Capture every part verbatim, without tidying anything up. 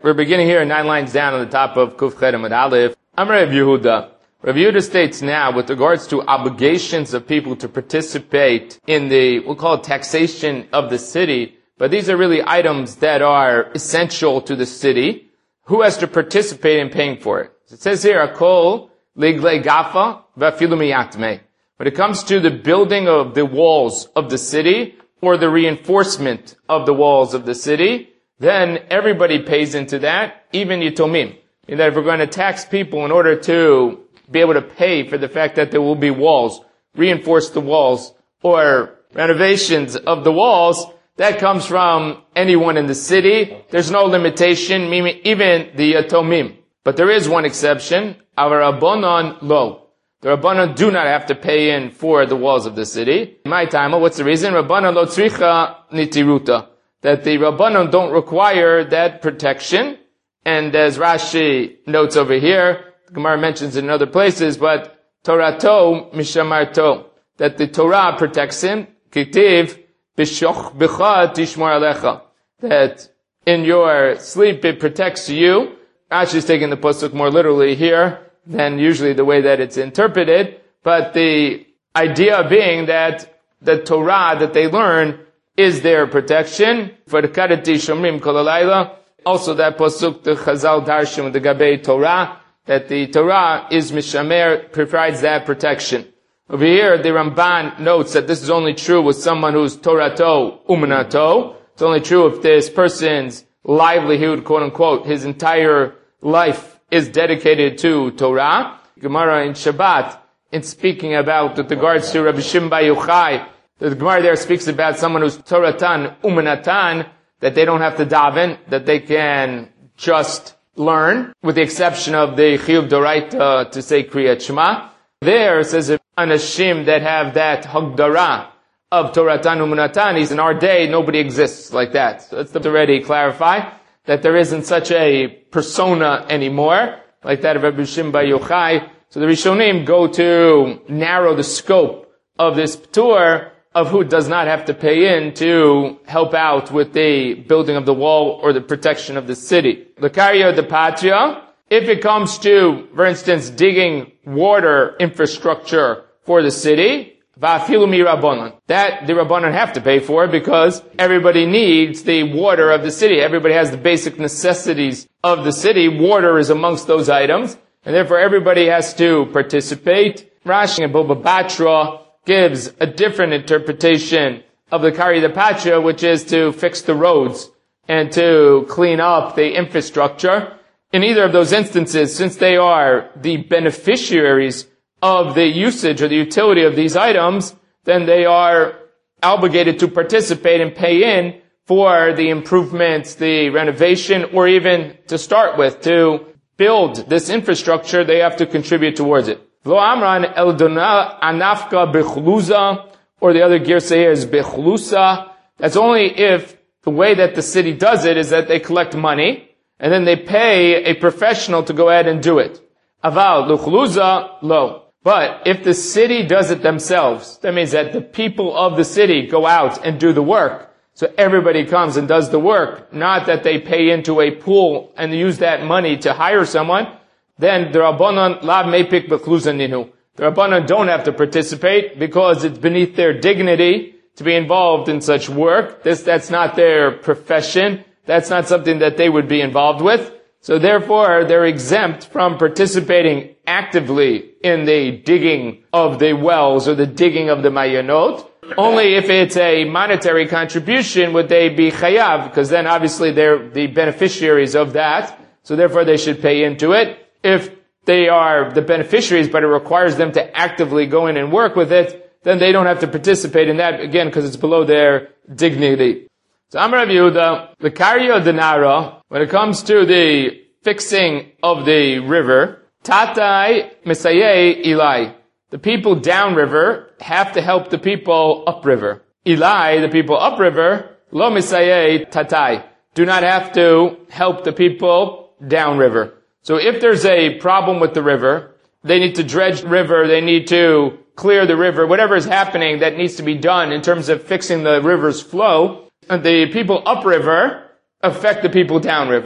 We're beginning here nine lines down on the top of Kuf Chet Amud Aleph. Amar Rav Yehuda. Rav Yehuda states now, with regards to obligations of people to participate in the, we'll call it taxation of the city, but these are really items that are essential to the city. Who has to participate in paying for it? It says here, Akol ligle gafa v'afilu miyatme. When it comes to the building of the walls of the city, or the reinforcement of the walls of the city, then everybody pays into that, even Yitomim. In that if we're going to tax people in order to be able to pay for the fact that there will be walls, reinforce the walls, or renovations of the walls, that comes from anyone in the city. There's no limitation, meaning even the Yatomim. But there is one exception, our Rabbanon lo. The Rabbanon do not have to pay in for the walls of the city. In my time, what's the reason? Rabbanon lo tzricha nitiruta. That the Rabbanon don't require that protection. And as Rashi notes over here, the Gemara mentions in other places, but Torato mishamarto. That the Torah protects him. Kitiv b'shoch b'cha tishmor alecha. That in your sleep it protects you. Rashi is taking the pasuk more literally here than usually the way that it's interpreted, but the idea being that the Torah that they learn is their protection. For the Karati Shomrim Kol Halayla, also that pasuk the Chazal Darshim with the Gabei Torah, that the Torah is Mishamer, provides that protection. Over here, the Ramban notes that this is only true with someone who's Torato Umanato. It's only true if this person's livelihood, quote unquote, his entire life is dedicated to Torah. Gemara in Shabbat, in speaking about with regards to Rabbi Shimon Bar Yochai, the Gemara there speaks about someone who's Toratan Umanatan, that they don't have to daven, that they can just learn, with the exception of the Chiyuv Doraita to say Kriyat Shema. There it says Anashim that have that Hagdara of Toratan Umanatan, he's in our day, nobody exists like that. So let's already clarify that there isn't such a persona anymore, like that of Rabbi Shimon Bar Yochai. So the Rishonim go to narrow the scope of this p'tur of who does not have to pay in to help out with the building of the wall or the protection of the city. L'karya de patria, if it comes to, for instance, digging water infrastructure for the city, Va'afilu mi Rabbanon. That the Rabbanon have to pay for because everybody needs the water of the city. Everybody has the basic necessities of the city. Water is amongst those items. And therefore everybody has to participate. Rashi and Baba Batra gives a different interpretation of the Kari de Patria, which is to fix the roads and to clean up the infrastructure. In either of those instances, since they are the beneficiaries of the usage or the utility of these items, then they are obligated to participate and pay in for the improvements, the renovation, or even to start with, to build this infrastructure, they have to contribute towards it. Lo amran el dona anafka bechluza, or the other girsa here is bechlusa. That's only if the way that the city does it is that they collect money, and then they pay a professional to go ahead and do it. Aval luchluza lo. But if the city does it themselves, that means that the people of the city go out and do the work. So everybody comes and does the work, not that they pay into a pool and use that money to hire someone. Then the Rabbanon lav meipik b'chluza ninu. The Rabbanon don't have to participate because it's beneath their dignity to be involved in such work. This, that's not their profession. That's not something that they would be involved with. So therefore, they're exempt from participating actively in the digging of the wells or the digging of the mayanot. Only if it's a monetary contribution would they be chayav, because then obviously they're the beneficiaries of that. So therefore they should pay into it. If they are the beneficiaries, but it requires them to actively go in and work with it, then they don't have to participate in that, again, because it's below their dignity. So Amar Rav Yehuda, the Karya Denara, when it comes to the fixing of the river, Tatai Misayei Ilai. The people downriver have to help the people upriver. Ilai, the people upriver, Lo Misayei Tatai. Do not have to help the people downriver. So if there's a problem with the river, they need to dredge the river, they need to clear the river, whatever is happening that needs to be done in terms of fixing the river's flow, and the people upriver affect the people downriver.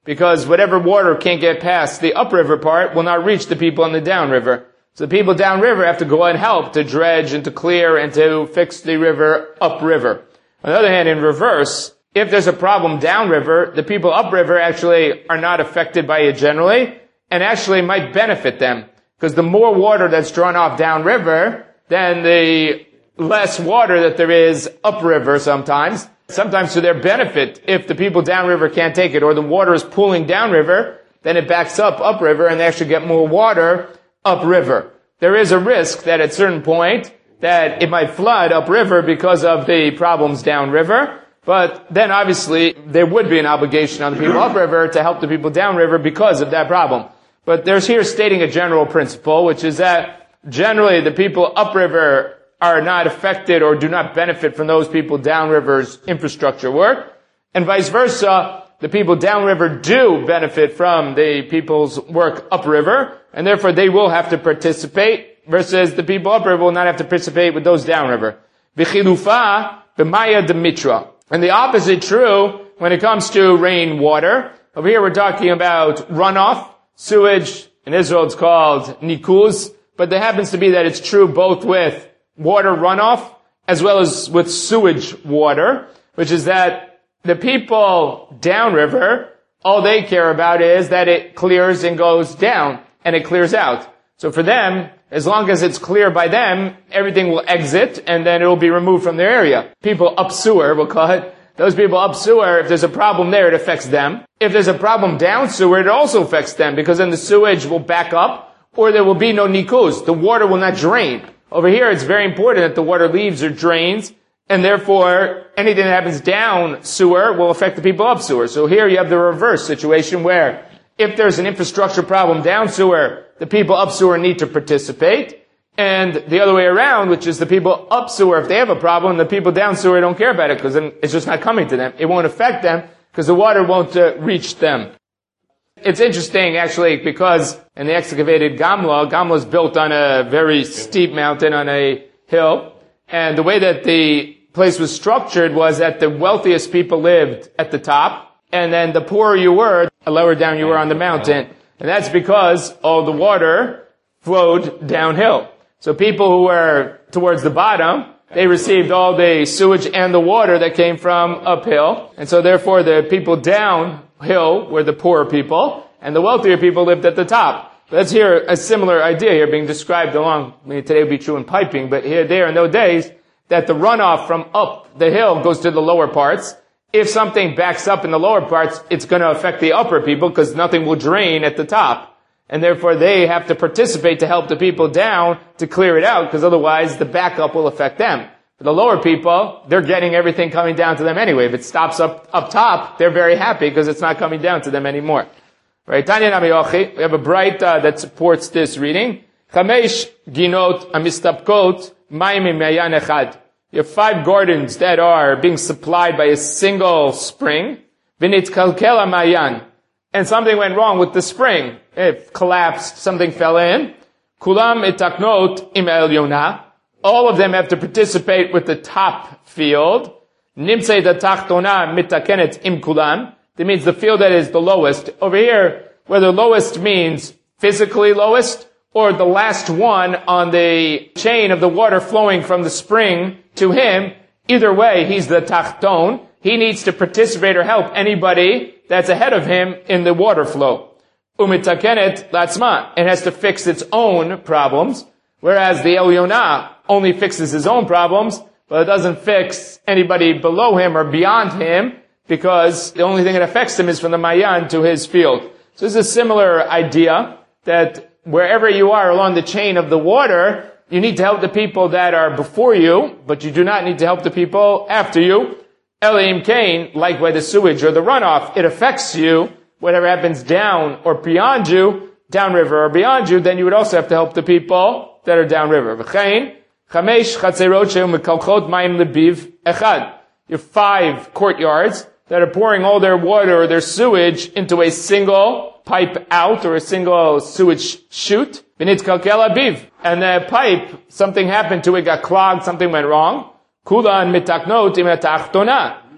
because whatever water can't get past the upriver part will not reach the people in the downriver. So the people downriver have to go and help to dredge and to clear and to fix the river upriver. On the other hand, in reverse, if there's a problem downriver, the people upriver actually are not affected by it generally, and actually might benefit them. Because the more water that's drawn off downriver, then the less water that there is upriver sometimes. Sometimes to their benefit, if the people downriver can't take it, or the water is pooling downriver, then it backs up upriver and they actually get more water upriver. There is a risk that at a certain point that it might flood upriver because of the problems downriver, but then obviously there would be an obligation on the people upriver to help the people downriver because of that problem. But there's here stating a general principle, which is that generally the people upriver are not affected or do not benefit from those people downriver's infrastructure work, and vice versa. The people downriver do benefit from the people's work upriver, and therefore they will have to participate, versus the people upriver will not have to participate with those downriver. V'chilufa b'maya demitra. And the opposite true when it comes to rainwater. Over here we're talking about runoff, sewage. In Israel it's called nikuz, but there happens to be that it's true both with water runoff as well as with sewage water, which is that the people downriver, all they care about is that it clears and goes down, and it clears out. So for them, as long as it's clear by them, everything will exit, and then it will be removed from their area. People up sewer, we'll call it. Those people up sewer, if there's a problem there, it affects them. If there's a problem down sewer, it also affects them, because then the sewage will back up, or there will be no nikuz. The water will not drain. Over here, it's very important that the water leaves or drains, and therefore, anything that happens down sewer will affect the people up sewer. So here you have the reverse situation where if there's an infrastructure problem down sewer, the people up sewer need to participate. And the other way around, which is the people up sewer, if they have a problem, the people down sewer don't care about it because then it's just not coming to them. It won't affect them because the water won't uh, reach them. It's interesting actually because in the excavated Gamla, Gamla is built on a very steep mountain on a hill. And the way that the place was structured was that the wealthiest people lived at the top, and then the poorer you were, the lower down you were on the mountain. And that's because all the water flowed downhill. So people who were towards the bottom, they received all the sewage and the water that came from uphill. And so therefore the people downhill were the poorer people, and the wealthier people lived at the top. Let's hear a similar idea here being described along, I mean, today would be true in piping, but here, there, in those days, that the runoff from up the hill goes to the lower parts. If something backs up in the lower parts, it's going to affect the upper people because nothing will drain at the top. And therefore they have to participate to help the people down to clear it out, because otherwise the backup will affect them. For the lower people, they're getting everything coming down to them anyway. If it stops up, up top, they're very happy because it's not coming down to them anymore. Right? Tanya Nami Yochi, we have a bright uh, that supports this reading. Chamesh ginot amistapkot mayim mayan echad. You have five gardens that are being supplied by a single spring. V'nitkalkel mayan. And something went wrong with the spring. It collapsed, something fell in. Kulam etaknot im elyona. All of them have to participate with the top field. Nimtzei da tachtona mitakenet im kulam. That means the field that is the lowest. Over here, whether lowest means physically lowest or the last one on the chain of the water flowing from the spring to him, either way, he's the tachton. He needs to participate or help anybody that's ahead of him in the water flow. Umitakenet latzma. It has to fix its own problems, whereas the Elyonah only fixes his own problems, but it doesn't fix anybody below him or beyond him, because the only thing that affects him is from the Mayan to his field. So this is a similar idea that wherever you are along the chain of the water, you need to help the people that are before you, but you do not need to help the people after you. Elim Cain, like by the sewage or the runoff, it affects you. Whatever happens down or beyond you, downriver or beyond you, then you would also have to help the people that are downriver. V'chein, chamesh chatzerot she'u mekalchot mayim lebiv echad. You have five courtyards that are pouring all their water or their sewage into a single pipe out or a single sewage chute. V'nitkalkel abiv. And the pipe, something happened to it, got clogged, something went wrong. Kulan mitaknot im tachtona.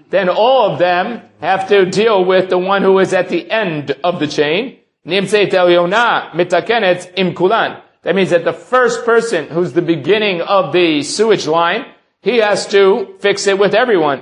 then all of them have to deal with the one who is at the end of the chain. That means that the first person who's the beginning of the sewage line, he has to fix it with everyone.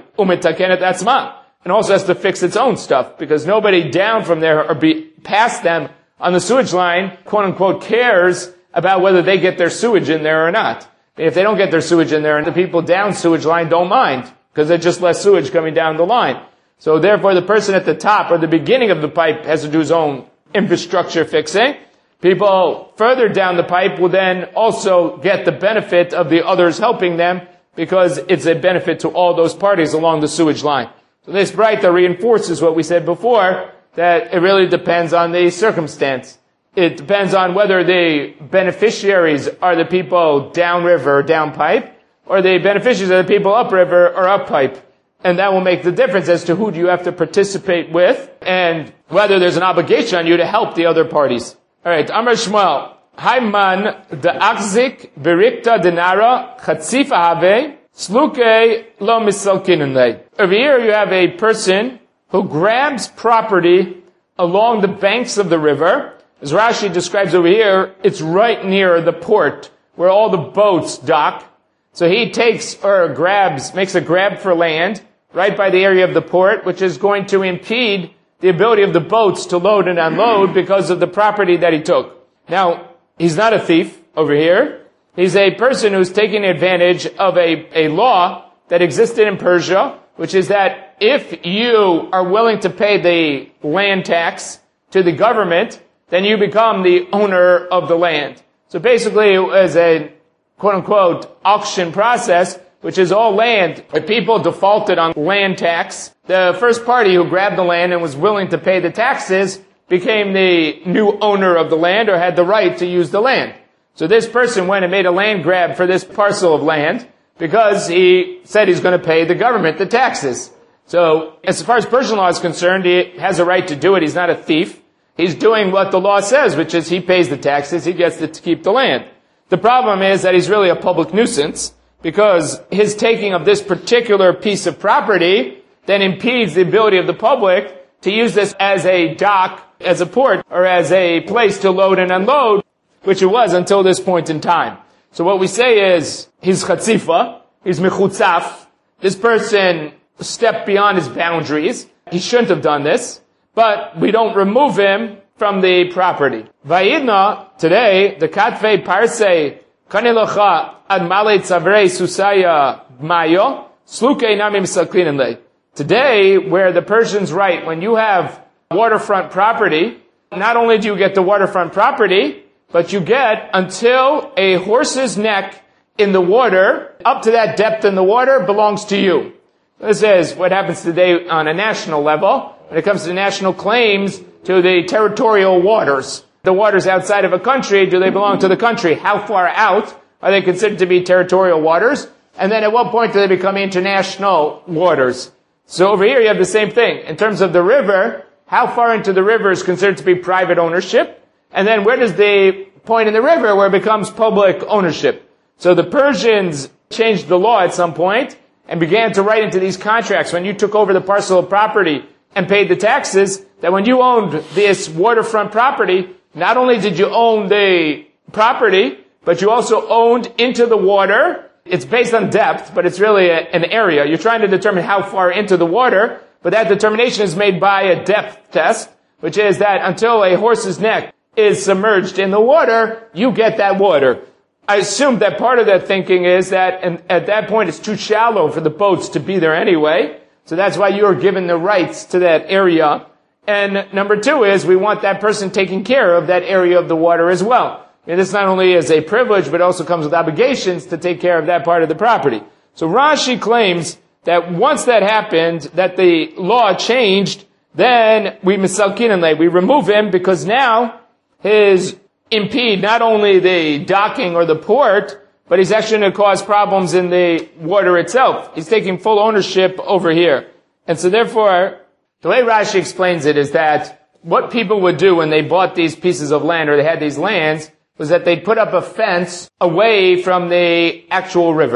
And also has to fix its own stuff, because nobody down from there or be past them on the sewage line, quote unquote, cares about whether they get their sewage in there or not. If they don't get their sewage in there, and the people down sewage line don't mind, because there's just less sewage coming down the line. So therefore the person at the top or the beginning of the pipe has to do his own infrastructure fixing. People further down the pipe will then also get the benefit of the others helping them, because it's a benefit to all those parties along the sewage line. So this Braita reinforces what we said before, that it really depends on the circumstance. It depends on whether the beneficiaries are the people downriver or downpipe, or the beneficiaries are the people upriver or uppipe. And that will make the difference as to who do you have to participate with, and whether there's an obligation on you to help the other parties. Alright, Amar Shmuel, Hayman de Akzik Berikta Dinara Chatzifa Have Sluke Lo Misalkinunle. Over here you have a person who grabs property along the banks of the river. As Rashi describes over here, it's right near the port where all the boats dock. So he takes or grabs, makes a grab for land right by the area of the port, which is going to impede the ability of the boats to load and unload because of the property that he took. Now, he's not a thief over here. He's a person who's taking advantage of a, a law that existed in Persia, which is that if you are willing to pay the land tax to the government, then you become the owner of the land. So basically it was a quote-unquote auction process, which is all land. If people defaulted on land tax, the first party who grabbed the land and was willing to pay the taxes became the new owner of the land, or had the right to use the land. So this person went and made a land grab for this parcel of land because he said he's going to pay the government the taxes. So as far as Persian law is concerned, he has a right to do it. He's not a thief. He's doing what the law says, which is he pays the taxes, he gets to keep the land. The problem is that he's really a public nuisance, because his taking of this particular piece of property then impedes the ability of the public to use this as a dock, as a port, or as a place to load and unload, which it was until this point in time. So what we say is, he's chatzifa, he's mechutzaf, this person stepped beyond his boundaries, he shouldn't have done this, but we don't remove him from the property. Vayidna, today, the katve parse, kanilocha ad male tzavrei susaya mayo, sluke namim saklinenle. Today, where the Persians write, when you have waterfront property, not only do you get the waterfront property, but you get until a horse's neck in the water, up to that depth in the water, belongs to you. This is what happens today on a national level, when it comes to national claims to the territorial waters. The waters outside of a country, do they belong to the country? How far out are they considered to be territorial waters? And then at what point do they become international waters? So over here you have the same thing. In terms of the river, how far into the river is considered to be private ownership? And then where does the point in the river where it becomes public ownership? So the Persians changed the law at some point and began to write into these contracts, when you took over the parcel of property and paid the taxes, that when you owned this waterfront property, not only did you own the property, but you also owned into the water. It's based on depth, but it's really a, an area. You're trying to determine how far into the water, but that determination is made by a depth test, which is that until a horse's neck is submerged in the water, you get that water. I assume that part of that thinking is that and at that point it's too shallow for the boats to be there anyway. So that's why you're given the rights to that area. And number two is we want that person taking care of that area of the water as well. And this not only is a privilege, but also comes with obligations to take care of that part of the property. So Rashi claims that once that happened, that the law changed, then we misalkinanle, we remove him, because now his impede not only the docking or the port, but he's actually going to cause problems in the water itself. He's taking full ownership over here. And so therefore, the way Rashi explains it is that what people would do when they bought these pieces of land, or they had these lands, was that they'd put up a fence away from the actual river.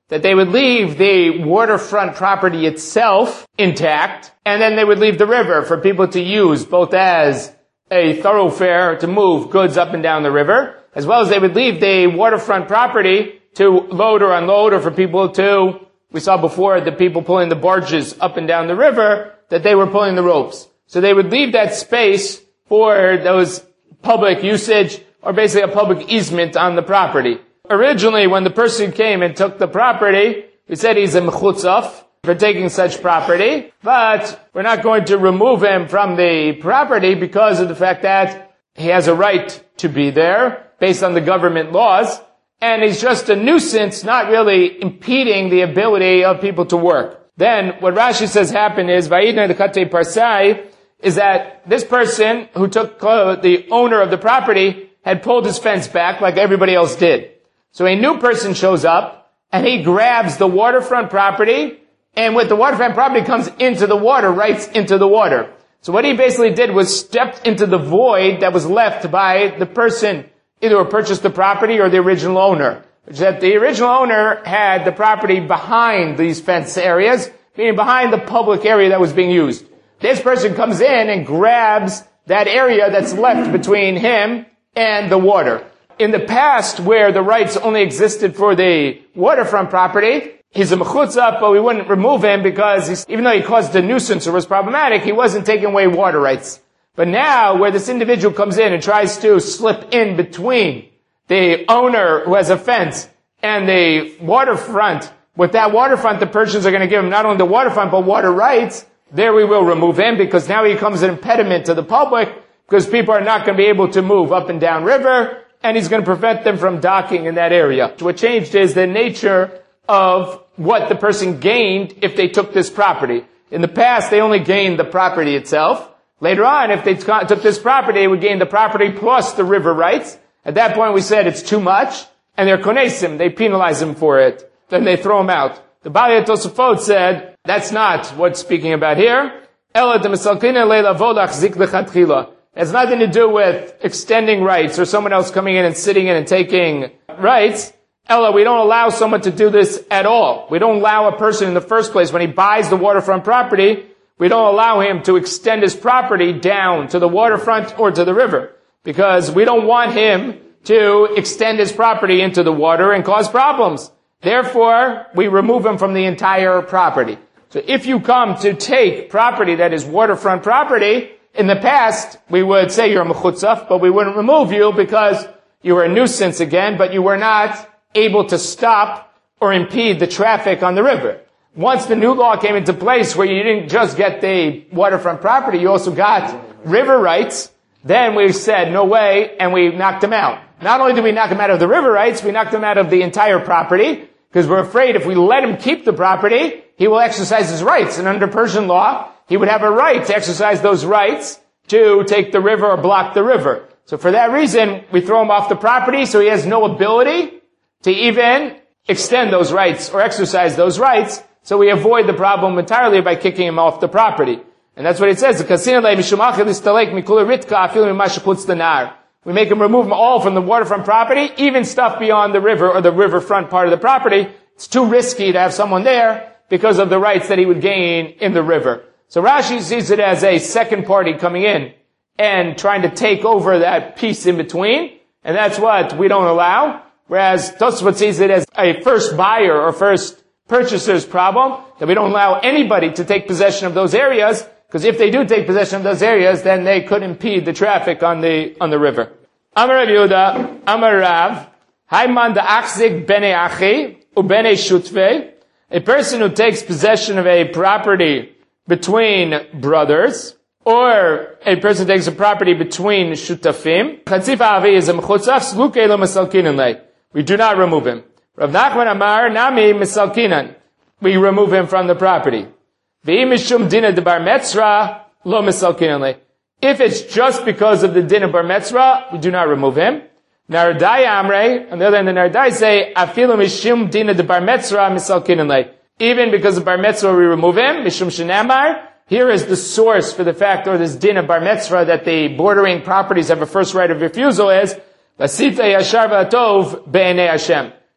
that they would leave the waterfront property itself intact, and then they would leave the river for people to use both as a thoroughfare to move goods up and down the river, as well as they would leave the waterfront property to load or unload, or for people to, we saw before, the people pulling the barges up and down the river, that they were pulling the ropes. So they would leave that space for those public usage, or basically a public easement on the property. Originally, when the person came and took the property, we said he's a mechutzaf for taking such property, but we're not going to remove him from the property because of the fact that he has a right to be there based on the government laws, and he's just a nuisance, not really impeding the ability of people to work. Then, what Rashi says happened is, Vayidna dekate parsai, is that this person who took, uh, the owner of the property, had pulled his fence back like everybody else did. So a new person shows up, and he grabs the waterfront property, and with the waterfront property comes into the water, right into the water. So what he basically did was stepped into the void that was left by the person either who purchased the property or the original owner. Which is that the original owner had the property behind these fence areas, meaning behind the public area that was being used. This person comes in and grabs that area that's left between him and the water. In the past, where the rights only existed for the waterfront property, he's a mechutzah, but we wouldn't remove him because he's, even though he caused a nuisance or was problematic, he wasn't taking away water rights. But now, where this individual comes in and tries to slip in between the owner who has a fence and the waterfront, with that waterfront, the Persians are going to give him not only the waterfront, but water rights. There we will remove him because now he becomes an impediment to the public because people are not going to be able to move up and down river, and he's going to prevent them from docking in that area. What changed is the nature of what the person gained if they took this property. In the past, they only gained the property itself. Later on, if they t- took this property, they would gain the property plus the river rights. At that point, we said it's too much, and they're konesim, they penalize him for it. Then they throw him out. The Balei Tosafot said, that's not what's speaking about here. Ela de mesalkina leila volach zik lechatchila. It has nothing to do with extending rights or someone else coming in and sitting in and taking rights. Ella, we don't allow someone to do this at all. We don't allow a person in the first place, when he buys the waterfront property, we don't allow him to extend his property down to the waterfront or to the river. Because we don't want him to extend his property into the water and cause problems. Therefore, we remove him from the entire property. So if you come to take property that is waterfront property, in the past, we would say you're a mechutzaf, but we wouldn't remove you because you were a nuisance again, but you were not able to stop or impede the traffic on the river. Once the new law came into place where you didn't just get the waterfront property, you also got river rights, then we said, no way, and we knocked him out. Not only did we knock him out of the river rights, we knocked him out of the entire property, because we're afraid if we let him keep the property, he will exercise his rights. And under Persian law, he would have a right to exercise those rights to take the river or block the river. So for that reason, we throw him off the property, so he has no ability to even extend those rights or exercise those rights, so we avoid the problem entirely by kicking him off the property. And that's what it says. We make him remove them all from the waterfront property, even stuff beyond the river or the riverfront part of the property. It's too risky to have someone there because of the rights that he would gain in the river. So Rashi sees it as a second party coming in and trying to take over that piece in between, and that's what we don't allow. Whereas Tosfot sees it as a first buyer or first purchaser's problem, that we don't allow anybody to take possession of those areas, because if they do take possession of those areas, then they could impede the traffic on the on the river. Amar Rav Yehuda, Amar Rav, Hayman da'achzik bene achi ubene shutve, a person who takes possession of a property between brothers, or a person takes a property between shutafim, chatzif avi is a mechutzaf, sluke lo mesalkinin lei. We do not remove him. Rav Nachman Amar nami mesalkinan. We remove him from the property. V'im mishum dina de bar metzra lo mesalkinan lei. If it's just because of the din of bar metzra, we do not remove him. Nardai amre, on the other hand, the Nardai say, afilu mishum dina de bar metzra mesalkinan lei. Even because of bar metzra, we remove him. Mishum shenamar. Here is the source for the fact, or this din of bar metzra, that the bordering properties have a first right of refusal is, Vasita yashar v'atov be'enei Hashem.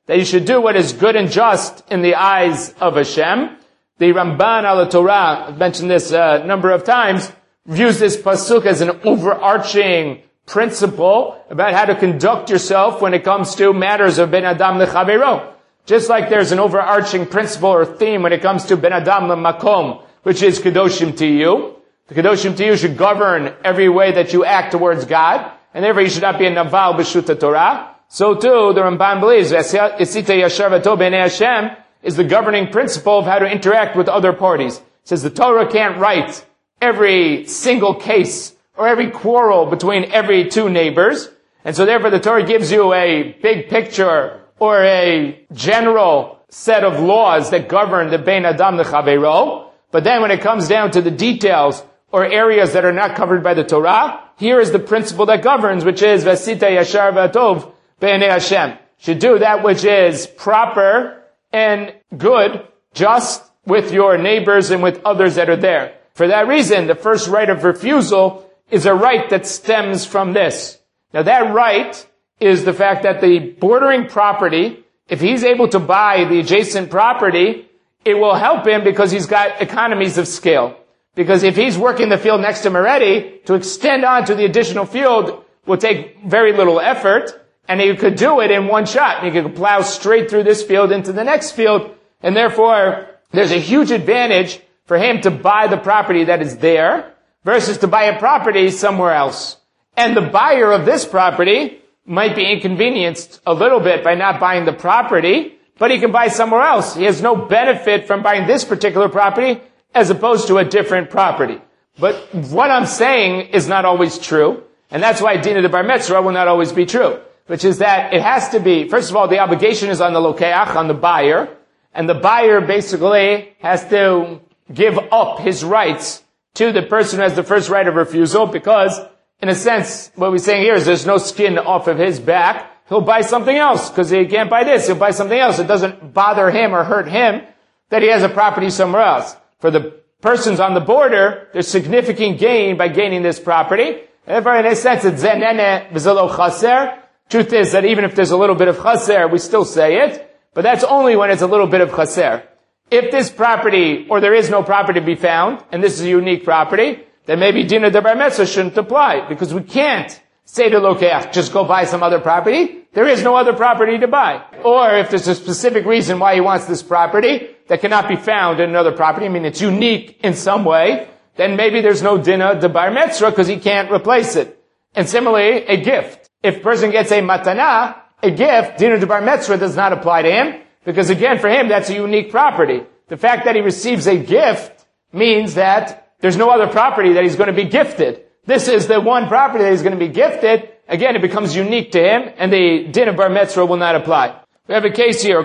that you should do what is good and just in the eyes of Hashem. The Ramban al Torah, I've mentioned this a number of times, views this pasuk as an overarching principle about how to conduct yourself when it comes to matters of ben adam lechavero. Just like there's an overarching principle or theme when it comes to ben adam lemakom, which is kedoshim tiyu. The kedoshim tiyu should govern every way that you act towards God, and therefore you should not be a naval b'shuta Torah. So too, the Ramban believes Esita yashar v'tov b'nei Hashem is the governing principle of how to interact with other parties. It says the Torah can't write every single case or every quarrel between every two neighbors. And so therefore the Torah gives you a big picture or a general set of laws that govern the Bein Adam L'Chaveiro. But then when it comes down to the details or areas that are not covered by the Torah, here is the principle that governs, which is V'asita yashar v'atov b'nei Hashem. Should do that which is proper and good, just with your neighbors and with others that are there. For that reason, the first right of refusal is a right that stems from this. Now that right is the fact that the bordering property, if he's able to buy the adjacent property, it will help him because he's got economies of scale. Because if he's working the field next to him already, to extend on to the additional field will take very little effort, and he could do it in one shot. He could plow straight through this field into the next field, and therefore there's a huge advantage for him to buy the property that is there versus to buy a property somewhere else. And the buyer of this property might be inconvenienced a little bit by not buying the property, but he can buy somewhere else. He has no benefit from buying this particular property as opposed to a different property. But what I'm saying is not always true, and that's why Dina de Bar Metzra will not always be true, which is that it has to be, first of all, the obligation is on the lokeach, on the buyer, and the buyer basically has to give up his rights to the person who has the first right of refusal, because, in a sense, what we're saying here is there's no skin off of his back. He'll buy something else, because he can't buy this. He'll buy something else. It doesn't bother him or hurt him that he has a property somewhere else. For the persons on the border, there's significant gain by gaining this property. Therefore, in a sense, it's zenene v'zelo chaser. Truth is that even if there's a little bit of chaser, we still say it, but that's only when it's a little bit of chaser. If this property, or there is no property to be found, and this is a unique property, then maybe Dina de Bar Metzra shouldn't apply, because we can't say to Lokeach, just go buy some other property. There is no other property to buy. Or if there's a specific reason why he wants this property that cannot be found in another property, I mean it's unique in some way, then maybe there's no Dina de Bar Metzra because he can't replace it. And similarly, a gift. If a person gets a matana, a gift, Dina de Bar Metzra does not apply to him, because again, for him, that's a unique property. The fact that he receives a gift means that there's no other property that he's going to be gifted. This is the one property that he's going to be gifted. Again, it becomes unique to him, and the din of Bar Metzra will not apply. We have a case here.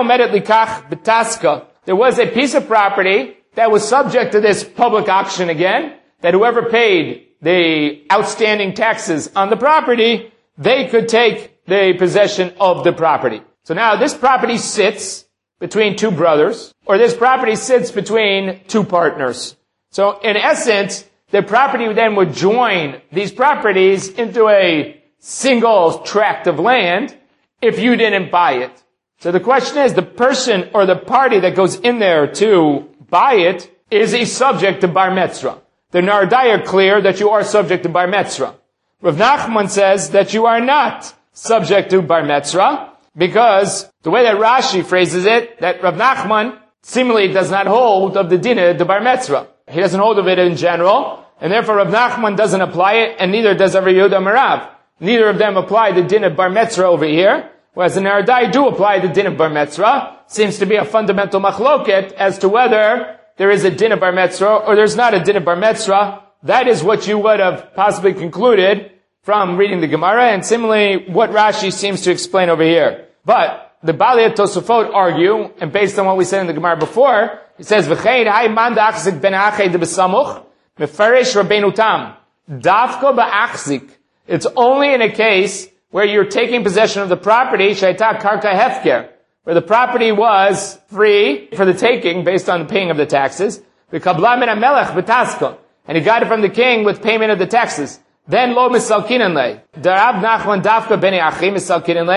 There was a piece of property that was subject to this public auction again, that whoever paid the outstanding taxes on the property, they could take the possession of the property. So now this property sits between two brothers, or this property sits between two partners. So in essence, the property then would join these properties into a single tract of land if you didn't buy it. So the question is, the person or the party that goes in there to buy it is a subject to Bar Metzra. The Nardai are clear that you are subject to Bar Metzra. Rav Nachman says that you are not subject to Bar Metzra, because the way that Rashi phrases it, that Rav Nachman seemingly does not hold of the Dina de Bar Metzra. He doesn't hold of it in general, and therefore Rav Nachman doesn't apply it, and neither does Rav Yehuda Merav. Neither of them apply the Din of Bar Metzra over here, whereas the Nardai do apply the Din of Bar Metzra. Seems to be a fundamental machloket as to whether there is a Din of Bar Metzra or there's not a Din of Bar Metzra. That is what you would have possibly concluded from reading the Gemara, and similarly what Rashi seems to explain over here. But the Balei Tosafot argue, and based on what we said in the Gemara before, it says, V'chein hay man da'achzik ben achei de besamuch, mefarish Rabbeinu Tam. Dafko ba'achzik. It's only in a case where you're taking possession of the property, shaita karka hefker, where the property was free for the taking based on the paying of the taxes. V'kabla min hamelech b'tasko. And he got it from the king with payment of the taxes. Then lo misalkinan le. Darav Nachman dafka beni achim misalkinan le.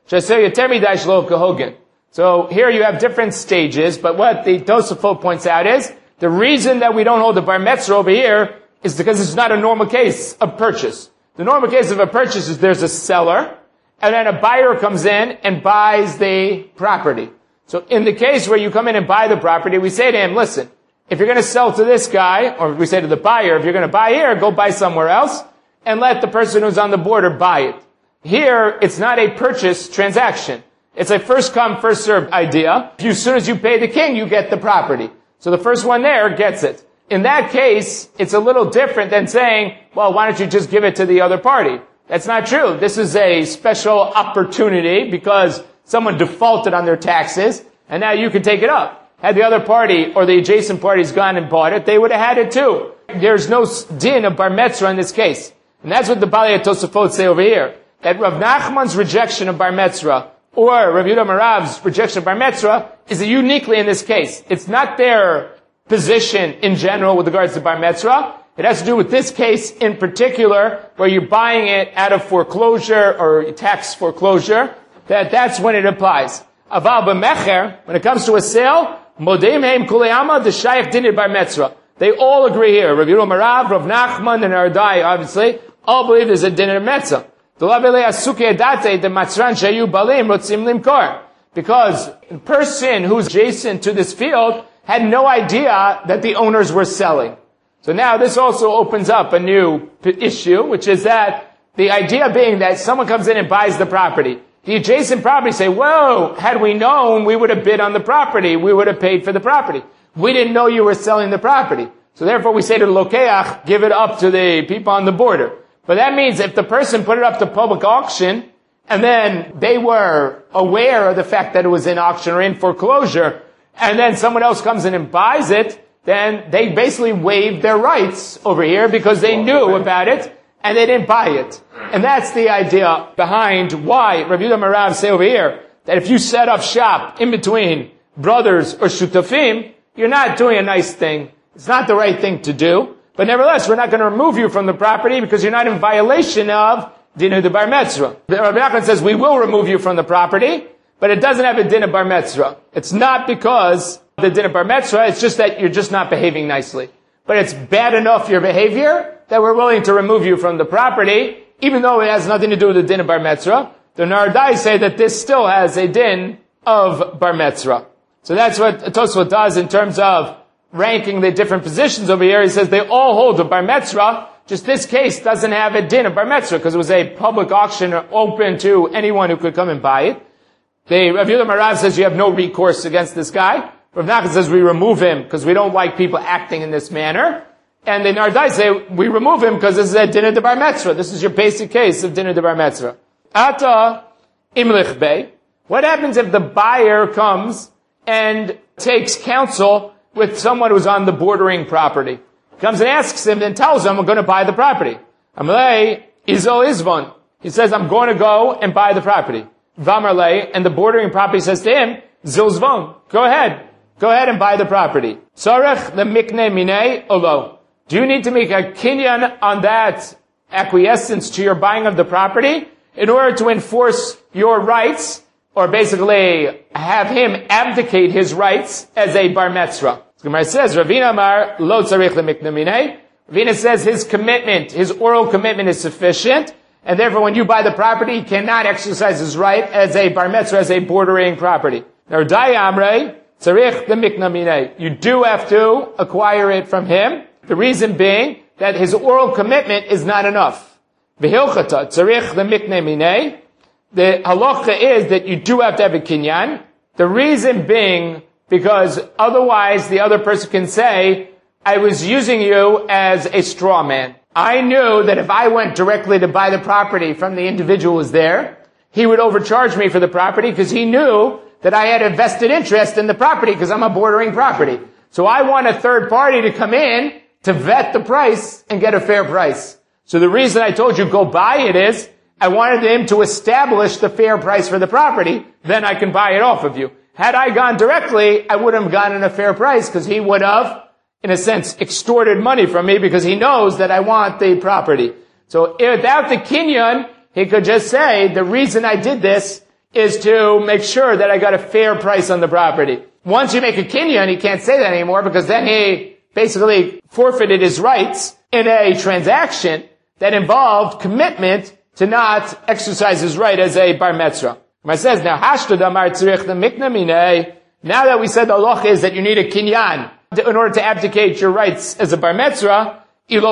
So here you have different stages, but what the Tosafot points out is, the reason that we don't hold the bar mitzvah over here is because it's not a normal case of purchase. The normal case of a purchase is there's a seller, and then a buyer comes in and buys the property. So in the case where you come in and buy the property, we say to him, listen, if you're going to sell to this guy, or we say to the buyer, if you're going to buy here, go buy somewhere else, and let the person who's on the border buy it. Here, it's not a purchase transaction. It's a first come, first served idea. If you, as soon as you pay the king, you get the property. So the first one there gets it. In that case, it's a little different than saying, well, why don't you just give it to the other party? That's not true. This is a special opportunity because someone defaulted on their taxes, and now you can take it up. Had the other party or the adjacent parties gone and bought it, they would have had it too. There's no din of bar mitzvah in this case. And that's what the Balei Tosafot say over here. That Rav Nachman's rejection of bar mitzvah or Rav Yehuda Marav's rejection of bar mitzvah is uniquely in this case. It's not their position in general with regards to bar mitzvah. It has to do with this case in particular, where you're buying it out of foreclosure or tax foreclosure, that that's when it applies. Aval b'mecher, when it comes to a sale, modeim heim kulei alma d'shayach dinid bar mitzvah. They all agree here. Rav Yehuda Marav, Rav Nachman, and Ardai, obviously, all believe there's a dinner mitzvah. Because the person who's adjacent to this field had no idea that the owners were selling. So now this also opens up a new issue, which is that the idea being that someone comes in and buys the property. The adjacent property say, whoa, had we known, we would have bid on the property. We would have paid for the property. We didn't know you were selling the property. So therefore we say to the Lokeach, give it up to the people on the border. But that means if the person put it up to public auction, and then they were aware of the fact that it was in auction or in foreclosure, and then someone else comes in and buys it, then they basically waived their rights over here because they knew about it, and they didn't buy it. And that's the idea behind why Rav Yehuda Marav say over here, that if you set up shop in between brothers or shutafim, you're not doing a nice thing. It's not the right thing to do. But nevertheless, we're not going to remove you from the property because you're not in violation of din of the bar mitzvah. Rabbi Nachman says we will remove you from the property, but it doesn't have a din of bar mitzvah. It's not because of the din of bar mitzvah, it's just that you're just not behaving nicely. But it's bad enough your behavior that we're willing to remove you from the property, even though it has nothing to do with the din of bar mitzvah. The Nardai say that this still has a din of bar mitzvah. So that's what Tosfot does in terms of ranking the different positions over here. He says they all hold the bar mitzvah, just this case doesn't have a din of bar mitzvah because it was a public auction open to anyone who could come and buy it. The Rav Yehuda Marav says you have no recourse against this guy. Rav Nachman says we remove him because we don't like people acting in this manner. And the Nardai say we remove him because this is a din of the bar mitzvah. This is your basic case of din of the bar mitzvah. Ata imlich bey. What happens if the buyer comes and takes counsel with someone who's on the bordering property? Comes and asks him, then tells him, I'm going to buy the property. Amalei, Izol Izvon. He says, I'm going to go and buy the property. Vamarlei, and the bordering property says to him, Zilzvon, go ahead. Go ahead and buy the property. Sarech the mikne minei olo. Do you need to make a kinyan on that acquiescence to your buying of the property in order to enforce your rights, or basically have him abdicate his rights as a bar mitzvah? Gemara says, Ravina Amar lo tzarich lemikne minei. Ravina says his commitment, his oral commitment is sufficient, and therefore when you buy the property, he cannot exercise his right as a bar mitzvah, as a bordering property. Now, Dai Amrei tzarich lemikne minei. You do have to acquire it from him. The reason being that his oral commitment is not enough. V'hilchata tzarich lemikne minei. The halacha is that you do have to have a kinyan. The reason being because otherwise the other person can say, I was using you as a straw man. I knew that if I went directly to buy the property from the individual who was there, he would overcharge me for the property because he knew that I had a vested interest in the property because I'm a bordering property. So I want a third party to come in to vet the price and get a fair price. So the reason I told you go buy it is I wanted him to establish the fair price for the property, then I can buy it off of you. Had I gone directly, I wouldn't have gotten a fair price because he would have, in a sense, extorted money from me because he knows that I want the property. So without the kinyan, he could just say, the reason I did this is to make sure that I got a fair price on the property. Once you make a kinyan, he can't say that anymore because then he basically forfeited his rights in a transaction that involved commitment to not exercise his right as a bar metzra. It says, now, now that we said the halacha is that you need a kinyan in order to abdicate your rights as a bar metzra,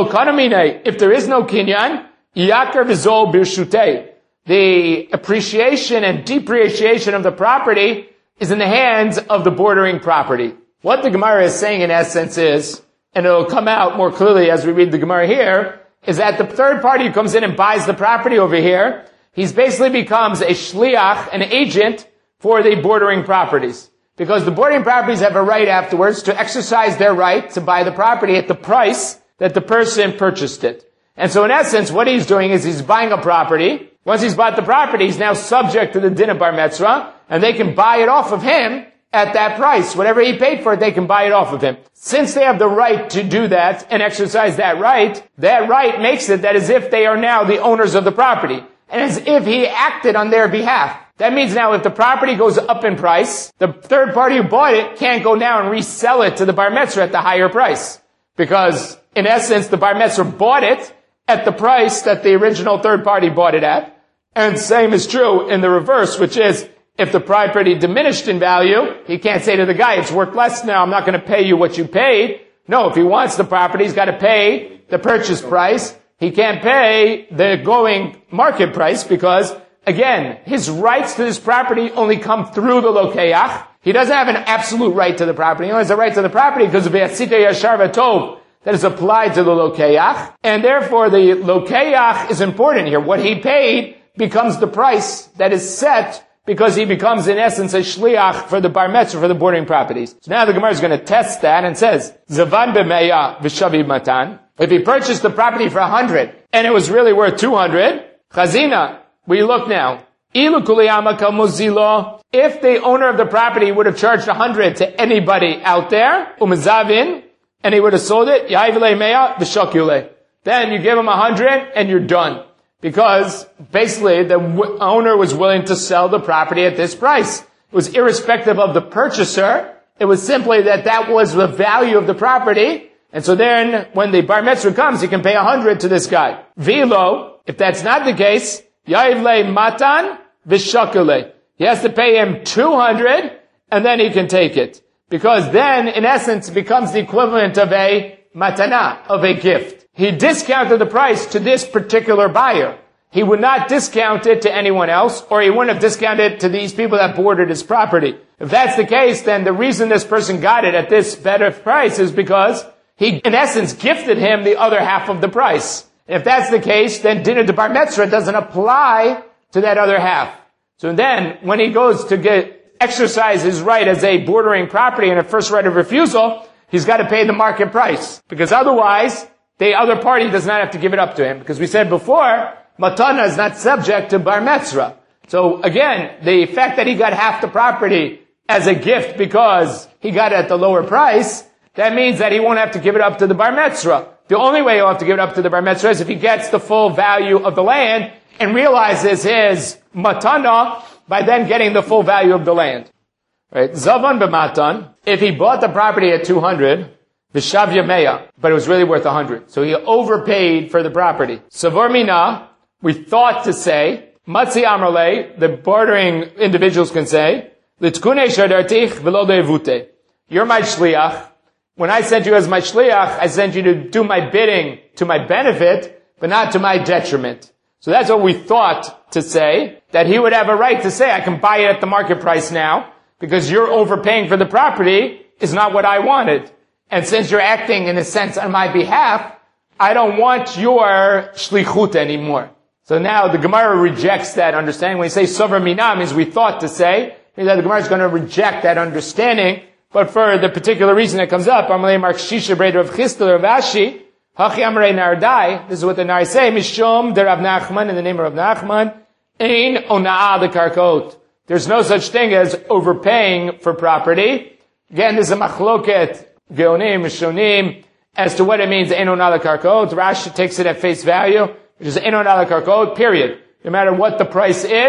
if there is no kinyan, yakar v'zol birshutei. The appreciation and depreciation of the property is in the hands of the bordering property. What the Gemara is saying in essence is, and it'll come out more clearly as we read the Gemara here, is that the third party who comes in and buys the property over here, he's basically becomes a shliach, an agent for the bordering properties. Because the bordering properties have a right afterwards to exercise their right to buy the property at the price that the person purchased it. And so in essence, what he's doing is he's buying a property. Once he's bought the property, he's now subject to the din of bar metzra, and they can buy it off of him at that price. Whatever he paid for it, they can buy it off of him. Since they have the right to do that and exercise that right, that right makes it that as if they are now the owners of the property, and as if he acted on their behalf. That means now if the property goes up in price, the third party who bought it can't go now and resell it to the bar metzra at the higher price. Because, in essence, the bar metzra bought it at the price that the original third party bought it at. And same is true in the reverse, which is, if the property diminished in value, he can't say to the guy, it's worth less now, I'm not going to pay you what you paid. No, if he wants the property, he's got to pay the purchase price. He can't pay the going market price because, again, his rights to this property only come through the lokeach. He doesn't have an absolute right to the property. He only has a right to the property because of the asita yashar v'tov that is applied to the lokeach. And therefore, the lokeach is important here. What he paid becomes the price that is set because he becomes, in essence, a shliach for the bar metzra, for the bordering properties. So now the Gemara is going to test that and says, Zavan b'meya v'shavi matan. If he purchased the property for a hundred and it was really worth two hundred, chazina, we look now. Ilu kuliyama kal mozilo. If the owner of the property would have charged a hundred to anybody out there, umazavin, and he would have sold it, yaivle meya v'shakule. Then you give him a hundred and you're done. Because basically the w- owner was willing to sell the property at this price. It was irrespective of the purchaser. It was simply that that was the value of the property. And so then when the bar metzra comes, he can pay a hundred to this guy. Vilo, if that's not the case, yaivle matan v'shakule. He has to pay him two hundred and then he can take it. Because then, in essence, it becomes the equivalent of a matana, of a gift. He discounted the price to this particular buyer. He would not discount it to anyone else, or he wouldn't have discounted it to these people that bordered his property. If that's the case, then the reason this person got it at this better price is because he, in essence, gifted him the other half of the price. And if that's the case, then dinner to bar metzra doesn't apply to that other half. So then, when he goes to get, exercise his right as a bordering property and a first right of refusal, he's got to pay the market price. Because otherwise, the other party does not have to give it up to him. Because we said before, matana is not subject to bar metzra. So again, the fact that he got half the property as a gift because he got it at the lower price, that means that he won't have to give it up to the bar metzra. The only way he'll have to give it up to the bar metzra is if he gets the full value of the land and realizes his matana by then getting the full value of the land. Right? Zavan b'matan, if he bought the property at two hundred, v'shavya meya, but it was really worth one hundred. So he overpaid for the property. Savor mina, we thought to say, matzi amrle, the bordering individuals can say, litkune shadartich v'lo de'evute. You're my shliach. When I sent you as my shliach, I sent you to do my bidding to my benefit, but not to my detriment. So that's what we thought to say, that he would have a right to say, I can buy it at the market price now, because you're overpaying for the property is not what I wanted. And since you're acting in a sense on my behalf, I don't want your shlichut anymore. So now the Gemara rejects that understanding. When we say sover mina means we thought to say, means that the Gemara is going to reject that understanding. But for the particular reason that comes up, Amalei Mark Shisha Breder of Chistel or Vashi, Hachi Amrei Nardai, this is what the Nari say, Mishom de Rav Nachman, in the name of Rav Nachman, Ein Ona'ah de Karkot. There's no such thing as overpaying for property. Again, this is a machloket, Geonim, Mishonim, as to what it means, Ein Ona'ah de Karkot. Rashi takes it at face value, which is Ein Ona'ah de Karkot, period. No matter what the price is,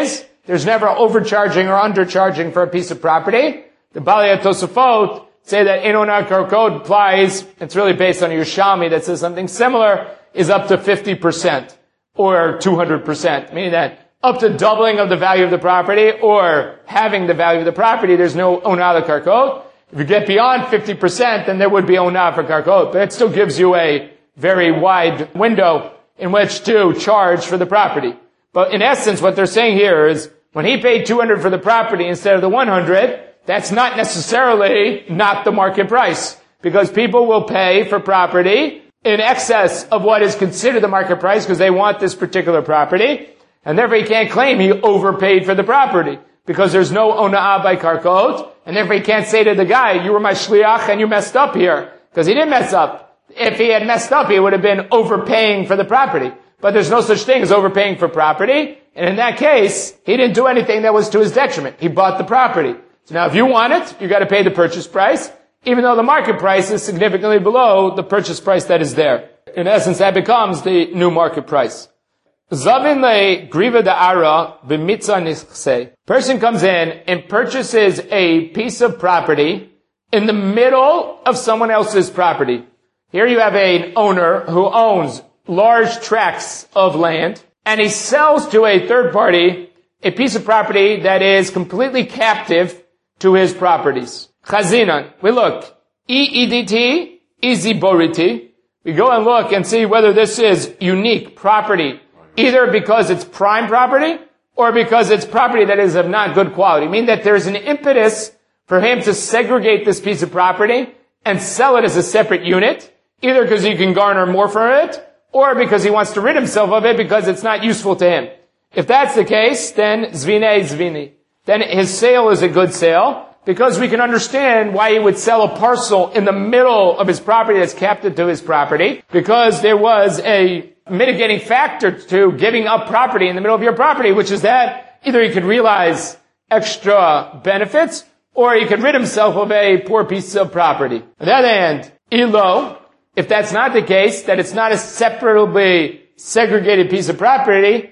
there's never overcharging or undercharging for a piece of property. The Balei Tosafot say that in Onah Karkot applies, it's really based on your Yerushalmi that says something similar, is up to fifty percent or two hundred percent, meaning that up to doubling of the value of the property or having the value of the property, there's no Onah Karkot. If you get beyond fifty percent, then there would be Onah for Karkot, but it still gives you a very wide window in which to charge for the property. But in essence, what they're saying here is, when he paid two hundred for the property instead of the one hundred, that's not necessarily not the market price. Because people will pay for property in excess of what is considered the market price because they want this particular property. And therefore he can't claim he overpaid for the property. Because there's no ona'ah by karkot. And therefore he can't say to the guy, you were my shliach and you messed up here. Because he didn't mess up. If he had messed up, he would have been overpaying for the property. But there's no such thing as overpaying for property. And in that case, he didn't do anything that was to his detriment. He bought the property. So now if you want it, you got to pay the purchase price, even though the market price is significantly below the purchase price that is there. In essence, that becomes the new market price. Zavin le griva da'ara b'mitzah nichse. Person comes in and purchases a piece of property in the middle of someone else's property. Here you have an owner who owns large tracts of land, and he sells to a third party a piece of property that is completely captive to his properties. Chazinan. We look. E E D T, Iziboriti. We go and look and see whether this is unique property, either because it's prime property or because it's property that is of not good quality. Meaning that there's an impetus for him to segregate this piece of property and sell it as a separate unit, either because he can garner more from it or because he wants to rid himself of it because it's not useful to him. If that's the case, then Zvine Zvini. Then his sale is a good sale, because we can understand why he would sell a parcel in the middle of his property that's captive to his property, because there was a mitigating factor to giving up property in the middle of your property, which is that either he could realize extra benefits, or he could rid himself of a poor piece of property. On the other hand, Ilo, if that's not the case, that it's not a separately segregated piece of property,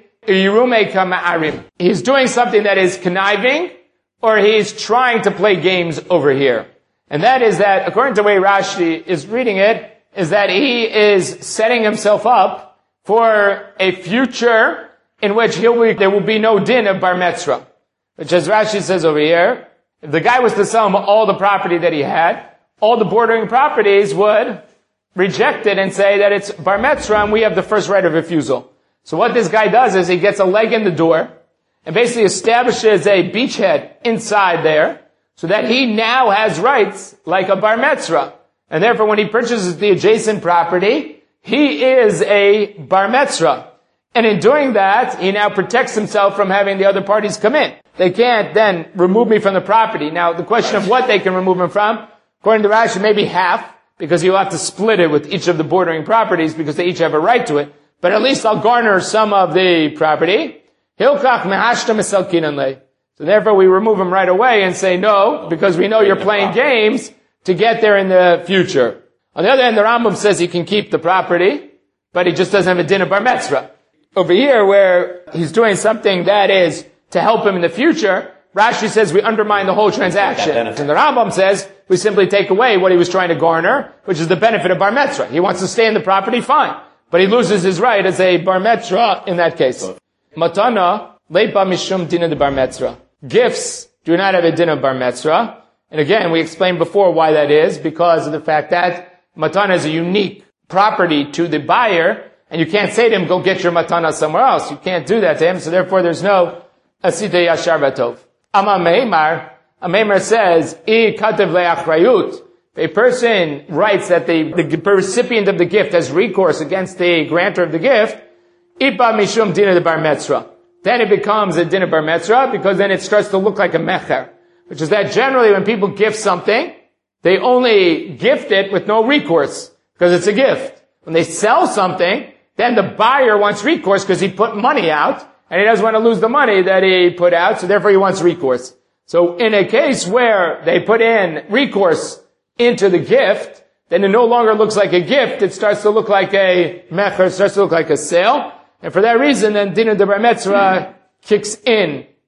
he's doing something that is conniving, or he's trying to play games over here. And that is that, according to the way Rashi is reading it, is that he is setting himself up for a future in which he'll be, there will be no din of bar metzra. Which, as Rashi says over here, if the guy was to sell him all the property that he had, all the bordering properties would reject it and say that it's bar metzra and we have the first right of refusal. So what this guy does is he gets a leg in the door and basically establishes a beachhead inside there so that he now has rights like a bar metzra. And therefore when he purchases the adjacent property, he is a bar metzra. And in doing that, he now protects himself from having the other parties come in. They can't then remove me from the property. Now the question of what they can remove him from, according to Rashi, maybe half, because you'll have to split it with each of the bordering properties because they each have a right to it. But at least I'll garner some of the property. Hilkach mehashta mesalkinan le. So therefore we remove him right away and say no, because we know you're playing games to get there in the future. On the other hand, the Rambam says he can keep the property, but he just doesn't have a din of bar metzra. Over here, where he's doing something that is to help him in the future, Rashi says we undermine the whole transaction. And the Rambam says we simply take away what he was trying to garner, which is the benefit of bar metzra. He wants to stay in the property, fine. But he loses his right as a bar metzra in that case. Matana, leipa mishum dina de bar metzra. Gifts do not have a din of bar metzra. And again, we explained before why that is, because of the fact that matana is a unique property to the buyer, and you can't say to him, go get your matana somewhere else. You can't do that to him, so therefore there's no asita yashar batov. Ama meimar, a meimar says, I katev le'achrayut. If a person writes that the, the recipient of the gift has recourse against the grantor of the gift, ipa mishum dina de bar metzra. Then it becomes a din of bar metzra, because then it starts to look like a mecher. Which is that generally when people gift something, they only gift it with no recourse, because it's a gift. When they sell something, then the buyer wants recourse because he put money out, and he doesn't want to lose the money that he put out, so therefore he wants recourse. So in a case where they put in recourse into the gift, then it no longer looks like a gift, it starts to look like a mecher, it starts to look like a sale. And for that reason, then din of the bar metzra kicks in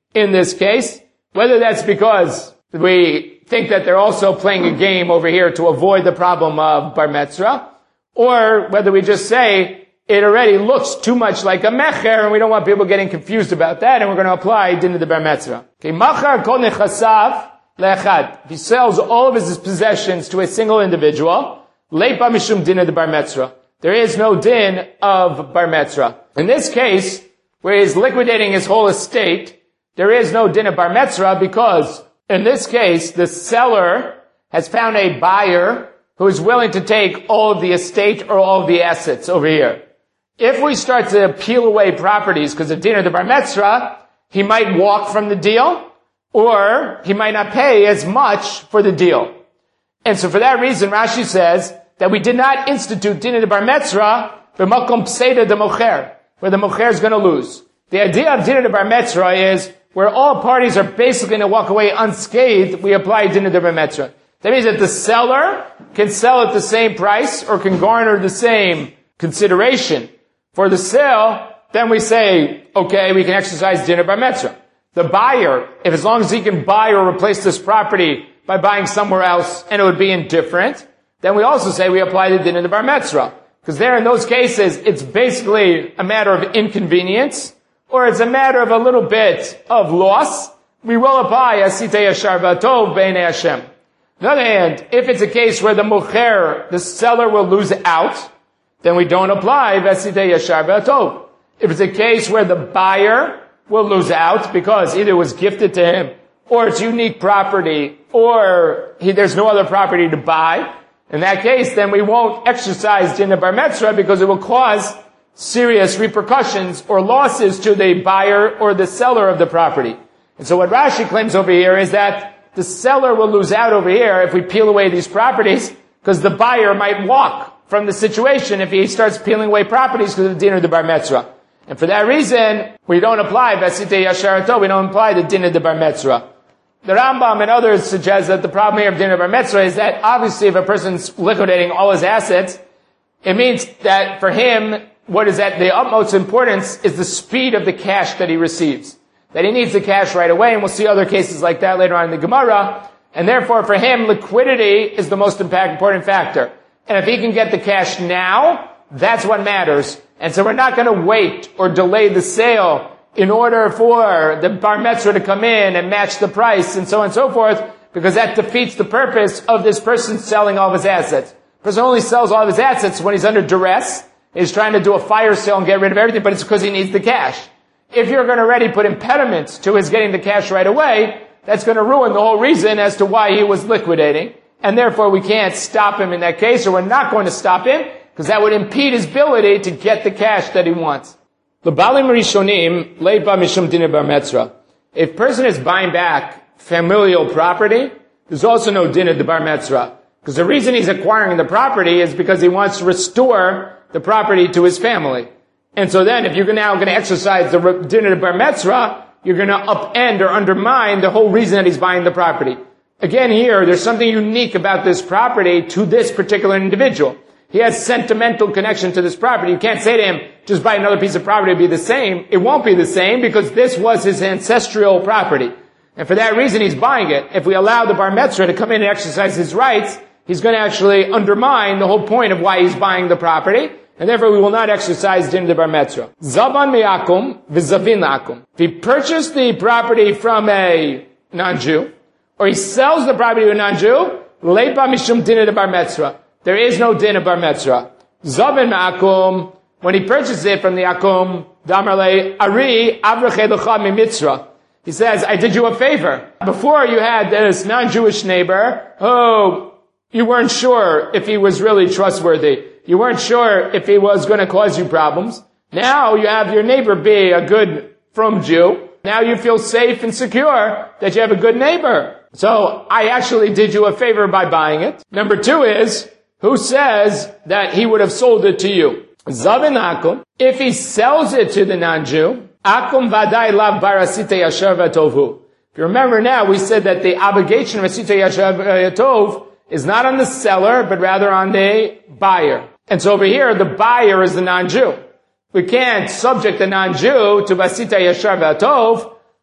in this case, whether that's because we think that they're also playing a game over here to avoid the problem of bar metzra, or whether we just say it already looks too much like a mecher, and we don't want people getting confused about that, and we're going to apply din of the bar metzra. Okay, machar kol nechasav le'echad. If he sells all of his possessions to a single individual, leipa mishum din of the bar metzra. There is no din of bar metzra. In this case, where he's liquidating his whole estate, there is no din of bar metzra because, in this case, the seller has found a buyer who is willing to take all of the estate or all of the assets over here. If we start to peel away properties because of din of the bar metzra, he might walk from the deal, or he might not pay as much for the deal. And so for that reason, Rashi says that we did not institute din of the bar metzra b'makom pseida de mocher, where the mocher is going to lose. The idea of din of the bar metzra is where all parties are basically going to walk away unscathed, we apply din of the bar metzra. That means that the seller can sell at the same price or can garner the same consideration for the sale. Then we say, okay, we can exercise din of bar metzra. The buyer, if as long as he can buy or replace this property by buying somewhere else and it would be indifferent, then we also say we apply the din of the bar metzra. Because there in those cases, it's basically a matter of inconvenience, or it's a matter of a little bit of loss. We will apply asitei yashar v'atov b'nei Hashem. On the other hand, if it's a case where the mocher, the seller, will lose out, then we don't apply asitei yashar v'atov. If it's a case where the buyer will lose out because either it was gifted to him, or it's unique property, or he, there's no other property to buy, in that case, then we won't exercise din of bar metzra because it will cause serious repercussions or losses to the buyer or the seller of the property. And so what Rashi claims over here is that the seller will lose out over here if we peel away these properties, because the buyer might walk from the situation if he starts peeling away properties because of the din of the bar metzra. And for that reason, we don't apply Vasitei Yashar V'Tov, we don't apply the din of the bar metzra. The Rambam and others suggest that the problem here of din of bar metzra is that obviously if a person's liquidating all his assets, it means that for him, what is at the utmost importance is the speed of the cash that he receives. That he needs the cash right away, and we'll see other cases like that later on in the Gemara. And therefore for him, liquidity is the most important factor. And if he can get the cash now, that's what matters. And so we're not going to wait or delay the sale in order for the bar metzra to come in and match the price and so on and so forth, because that defeats the purpose of this person selling all of his assets. The person only sells all of his assets when he's under duress, he's trying to do a fire sale and get rid of everything, but it's because he needs the cash. If you're going to already put impediments to his getting the cash right away, that's going to ruin the whole reason as to why he was liquidating, and therefore we can't stop him in that case, or we're not going to stop him, because that would impede his ability to get the cash that he wants. The Balim Rishonim leipa mishum din bar metzra. If a person is buying back familial property, there's also no din of the bar metzra. Because the reason he's acquiring the property is because he wants to restore the property to his family. And so then if you're now going to exercise the din of the bar metzra, you're going to upend or undermine the whole reason that he's buying the property. Again here, there's something unique about this property to this particular individual. He has sentimental connection to this property. You can't say to him, just buy another piece of property to be the same. It won't be the same because this was his ancestral property. And for that reason, he's buying it. If we allow the bar metzra to come in and exercise his rights, he's going to actually undermine the whole point of why he's buying the property. And therefore, we will not exercise din of the bar metzra. Zaban me'akum v'zavin la'akum. If he purchased the property from a non-Jew, or he sells the property to a non-Jew, leipa mishum din of the bar metzra. There is no din of bar metzra. Zavin ma'akum, when he purchased it from the akum, damarle ari avreche lecha mimitzra. He says, I did you a favor. Before you had this non-Jewish neighbor, oh, you weren't sure if he was really trustworthy. You weren't sure if he was going to cause you problems. Now you have your neighbor be a good, from Jew. Now you feel safe and secure that you have a good neighbor. So I actually did you a favor by buying it. Number two is, who says that he would have sold it to you? Zavin akum. If he sells it to the non-Jew, akum vadai lav barasite yashar v'tovhu. If you remember now, we said that the obligation of asite yashar v'tov is not on the seller, but rather on the buyer. And so over here, the buyer is the non-Jew. We can't subject the non-Jew to vasita yashar v'tov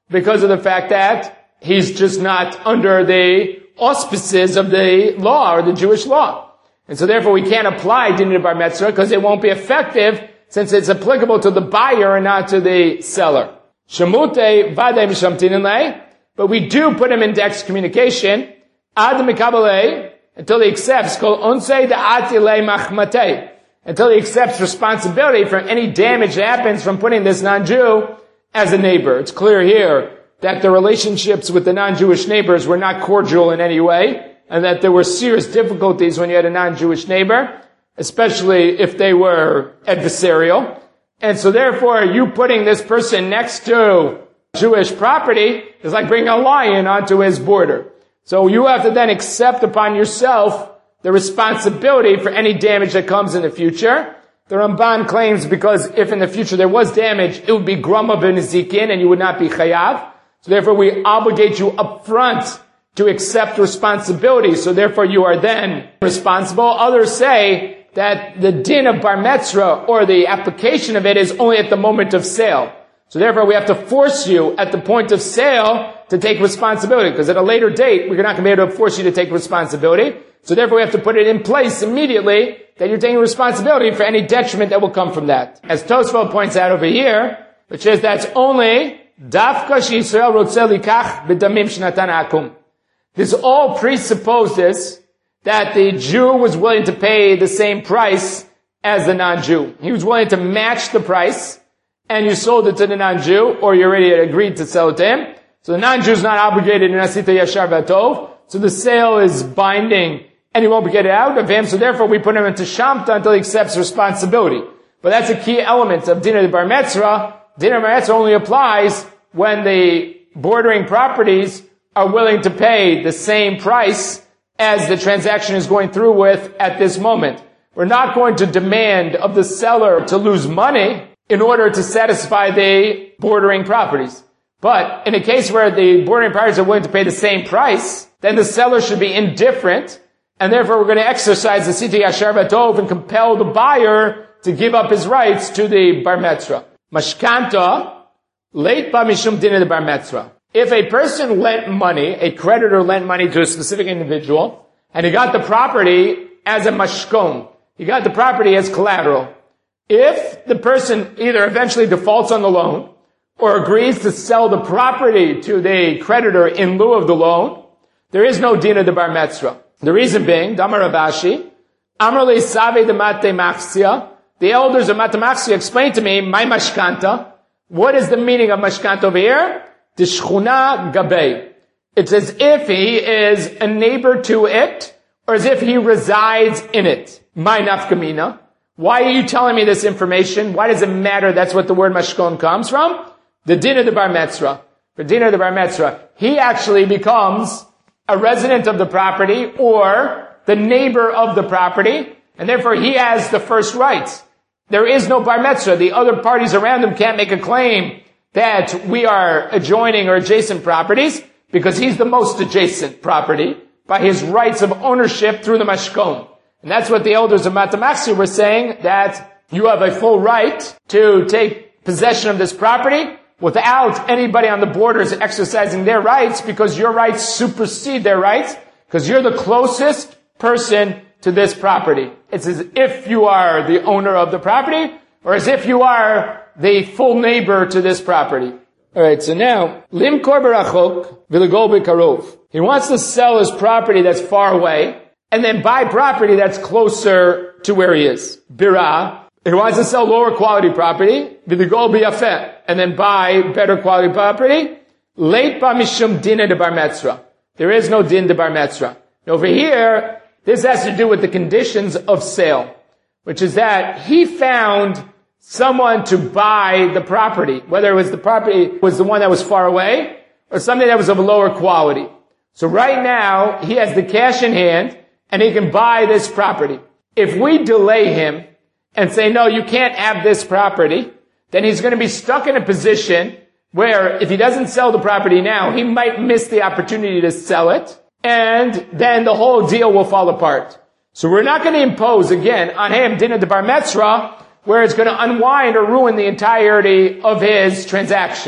because of the fact that he's just not under the auspices of the law or the Jewish law. And so therefore we can't apply din de bar mitzvah because it won't be effective since it's applicable to the buyer and not to the seller. Shemute vadei mishamtinin lei, but we do put him in excommunication ad mikabelei until he accepts kol onsei da'ati lei machmatei, until he accepts responsibility for any damage that happens from putting this non-Jew as a neighbor. It's clear here that the relationships with the non-Jewish neighbors were not cordial in any way, and that there were serious difficulties when you had a non-Jewish neighbor, especially if they were adversarial. And so therefore, you putting this person next to Jewish property is like bringing a lion onto his border. So you have to then accept upon yourself the responsibility for any damage that comes in the future. The Ramban claims because if in the future there was damage, it would be grama b'nezikin and you would not be chayav. So therefore we obligate you up front to accept responsibility. So therefore you are then responsible. Others say that the din of bar mitzvah or the application of it is only at the moment of sale. So therefore we have to force you at the point of sale to take responsibility, because at a later date we're not going to be able to force you to take responsibility. So therefore we have to put it in place immediately that you're taking responsibility for any detriment that will come from that. As Tosfot points out over here, which is that's only dafka sheYisrael rotzeh likach b'damim shenatan akum. This all presupposes that the Jew was willing to pay the same price as the non-Jew. He was willing to match the price, and you sold it to the non-Jew, or you already agreed to sell it to him. So the non-Jew is not obligated in Asita Yashar V'Tov, so the sale is binding, and he won't get it out of him, so therefore we put him into Shamta until he accepts responsibility. But that's a key element of Dinah de Bar Mitzvah. Dinah de Bar Mitzvah only applies when the bordering properties are willing to pay the same price as the transaction is going through with at this moment. We're not going to demand of the seller to lose money in order to satisfy the bordering properties. But in a case where the bordering properties are willing to pay the same price, then the seller should be indifferent, and therefore we're going to exercise the Siti Yashar V'Tov and compel the buyer to give up his rights to the bar mitzvah. Mashkanta, late ba mishum dinah de bar mitzvah. If a person lent money, a creditor lent money to a specific individual, and he got the property as a mashkon, he got the property as collateral. If the person either eventually defaults on the loan, or agrees to sell the property to the creditor in lieu of the loan, there is no dinah de bar mitzvah. The reason being, Damar Rav Ashi, Amar le Save de Mate Machsia, the elders of Mate Machsia explained to me, my mashkanta, what is the meaning of mashkanta over here? Tishchuna Gabei. It's as if he is a neighbor to it, or as if he resides in it. My nafkamina. Why are you telling me this information? Why does it matter? That's what the word mashkon comes from. The din of the bar mitzvah. For din of the bar mitzvah, he actually becomes a resident of the property or the neighbor of the property, and therefore he has the first rights. There is no bar mitzvah. The other parties around him can't make a claim that we are adjoining or adjacent properties, because he's the most adjacent property by his rights of ownership through the mashkon. And that's what the elders of Mate Machsia were saying, that you have a full right to take possession of this property without anybody on the borders exercising their rights, because your rights supersede their rights, because you're the closest person to this property. It's as if you are the owner of the property, or as if you are the full neighbor to this property. Alright, so now, Limkor Barachok Vilagol Bekarov. He wants to sell his property that's far away, and then buy property that's closer to where he is. Birah. He wants to sell lower quality property, Vilagol Biyafeh, and then buy better quality property. Late Ba Mishum Dinah de Bar Mitzvah. There is no din de bar mitzvah. Over here, this has to do with the conditions of sale, which is that he found someone to buy the property, whether it was the property was the one that was far away or something that was of a lower quality. So right now, he has the cash in hand and he can buy this property. If we delay him and say, no, you can't have this property, then he's going to be stuck in a position where if he doesn't sell the property now, he might miss the opportunity to sell it, and then the whole deal will fall apart. So we're not going to impose, again, on him dinah de bar mitzvah, where it's going to unwind or ruin the entirety of his transaction.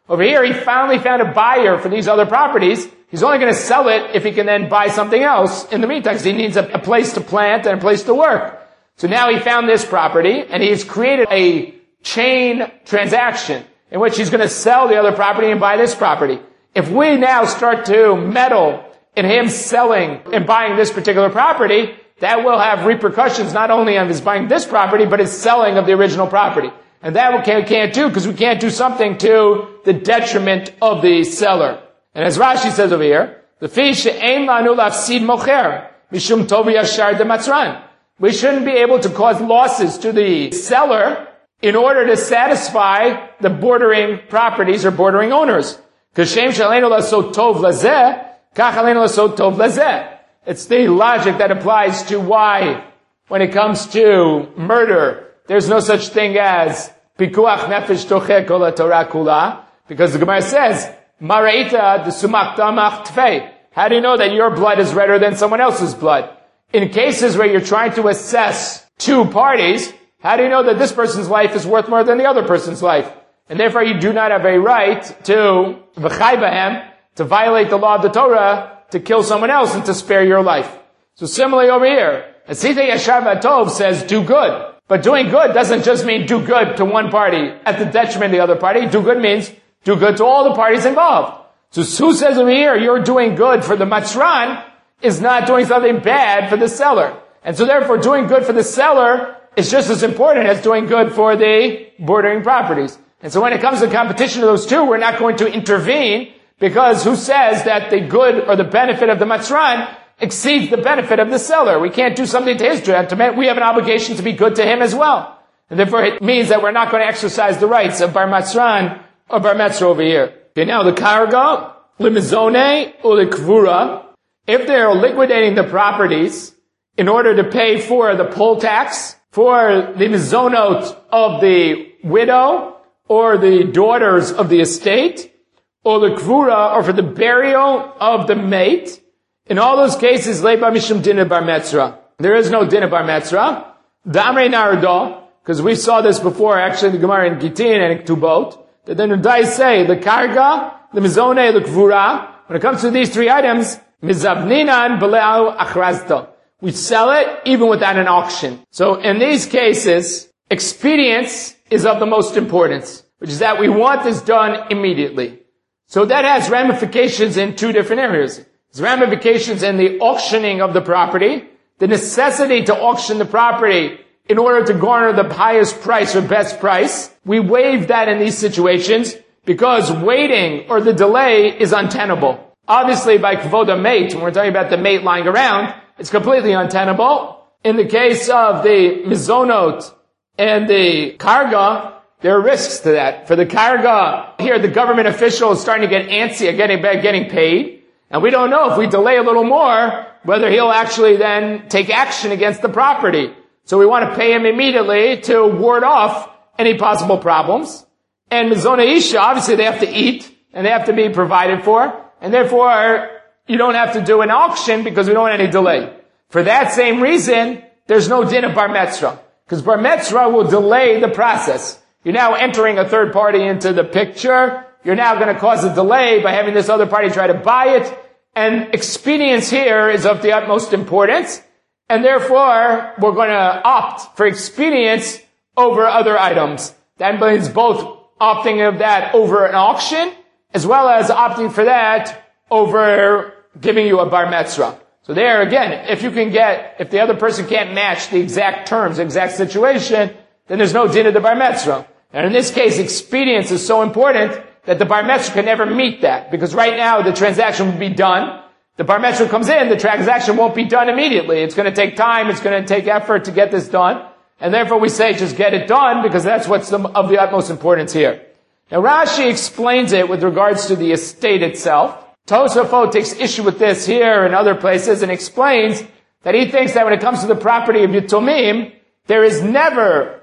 Over here, he finally found a buyer for these other properties. He's only going to sell it if he can then buy something else in the meantime, because he needs a, a place to plant and a place to work. So now he found this property, and he's created a chain transaction in which he's going to sell the other property and buy this property. If we now start to meddle in him selling and buying this particular property, that will have repercussions not only on his buying this property, but his selling of the original property. And that we can't, can't do, because we can't do something to the detriment of the seller. And as Rashi says over here, the fish aim lanu lafsid mocher mishum tov yashar de matzran. We shouldn't be able to cause losses to the seller in order to satisfy the bordering properties or bordering owners. Because shem shalenu lasot tov lazeh, kach alenu lasot tov lazeh. It's the logic that applies to why, when it comes to murder, there's no such thing as pikuach nefesh tocheh kol haTorah kula, because the Gemara says, Maraita de sumak damach tfei. How do you know that your blood is redder than someone else's blood? In cases where you're trying to assess two parties, how do you know that this person's life is worth more than the other person's life? And therefore you do not have a right to v'chai b'hem, to violate the law of the Torah, to kill someone else and to spare your life. So similarly over here, Asita Yashar V'Tov says do good. But doing good doesn't just mean do good to one party at the detriment of the other party. Do good means do good to all the parties involved. So who says over here you're doing good for the matzran is not doing something bad for the seller. And so therefore doing good for the seller is just as important as doing good for the bordering properties. And so when it comes to competition of those two, we're not going to intervene, because who says that the good or the benefit of the matzran exceeds the benefit of the seller? We can't do something to his detriment. We have an obligation to be good to him as well. And therefore it means that we're not going to exercise the rights of bar matzran or bar metzra over here. Okay, now the karga, limizone, or the kvura, if they're liquidating the properties in order to pay for the poll tax, for the mizonot of the widow or the daughters of the estate, or the kvura, or for the burial of the mate, in all those cases, leiba mishum dinah bar metzra. There is no dinah bar metzra. Damrei nardo, because we saw this before, actually, the Gemara in Gitin and in Ketubot, that the Nudai say, the karga, the mizone, the kvura, when it comes to these three items, mizavninan b'le'au achrazta. We sell it even without an auction. So in these cases, expedience is of the most importance, which is that we want this done immediately. So that has ramifications in two different areas. There's ramifications in the auctioning of the property, the necessity to auction the property in order to garner the highest price or best price. We waive that in these situations because waiting or the delay is untenable. Obviously, by kvoda mate, when we're talking about the mate lying around, it's completely untenable. In the case of the mizonot and the karga, there are risks to that. For the karga, here the government official is starting to get antsy at getting, getting paid. And we don't know if we delay a little more, whether he'll actually then take action against the property. So we want to pay him immediately to ward off any possible problems. And mizona isha, obviously they have to eat and they have to be provided for. And therefore, you don't have to do an auction because we don't want any delay. For that same reason, there's no din of bar metzra. Because bar metzra will delay the process. You're now entering a third party into the picture. You're now going to cause a delay by having this other party try to buy it. And expedience here is of the utmost importance. And therefore, we're going to opt for expedience over other items. That means both opting of that over an auction, as well as opting for that over giving you a bar metzra. So there again, if you can get, if the other person can't match the exact terms, exact situation, then there's no din of the bar metzra. And in this case, expedience is so important that the bar metzra can never meet that. Because right now, the transaction will be done. The bar metzra comes in, the transaction won't be done immediately. It's going to take time, it's going to take effort to get this done. And therefore we say just get it done, because that's what's of the utmost importance here. Now Rashi explains it with regards to the estate itself. Tosafot takes issue with this here and other places and explains that he thinks that when it comes to the property of Yitomim, there is never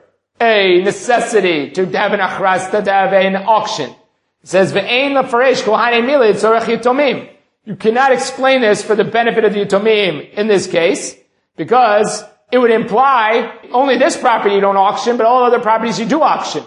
a necessity to have an achrasta, to have an auction. It says, Ve'ein lafaresh kohane milid tzorech Yitomim. You cannot explain this for the benefit of the Yitomim in this case, because it would imply only this property you don't auction, but all other properties you do auction.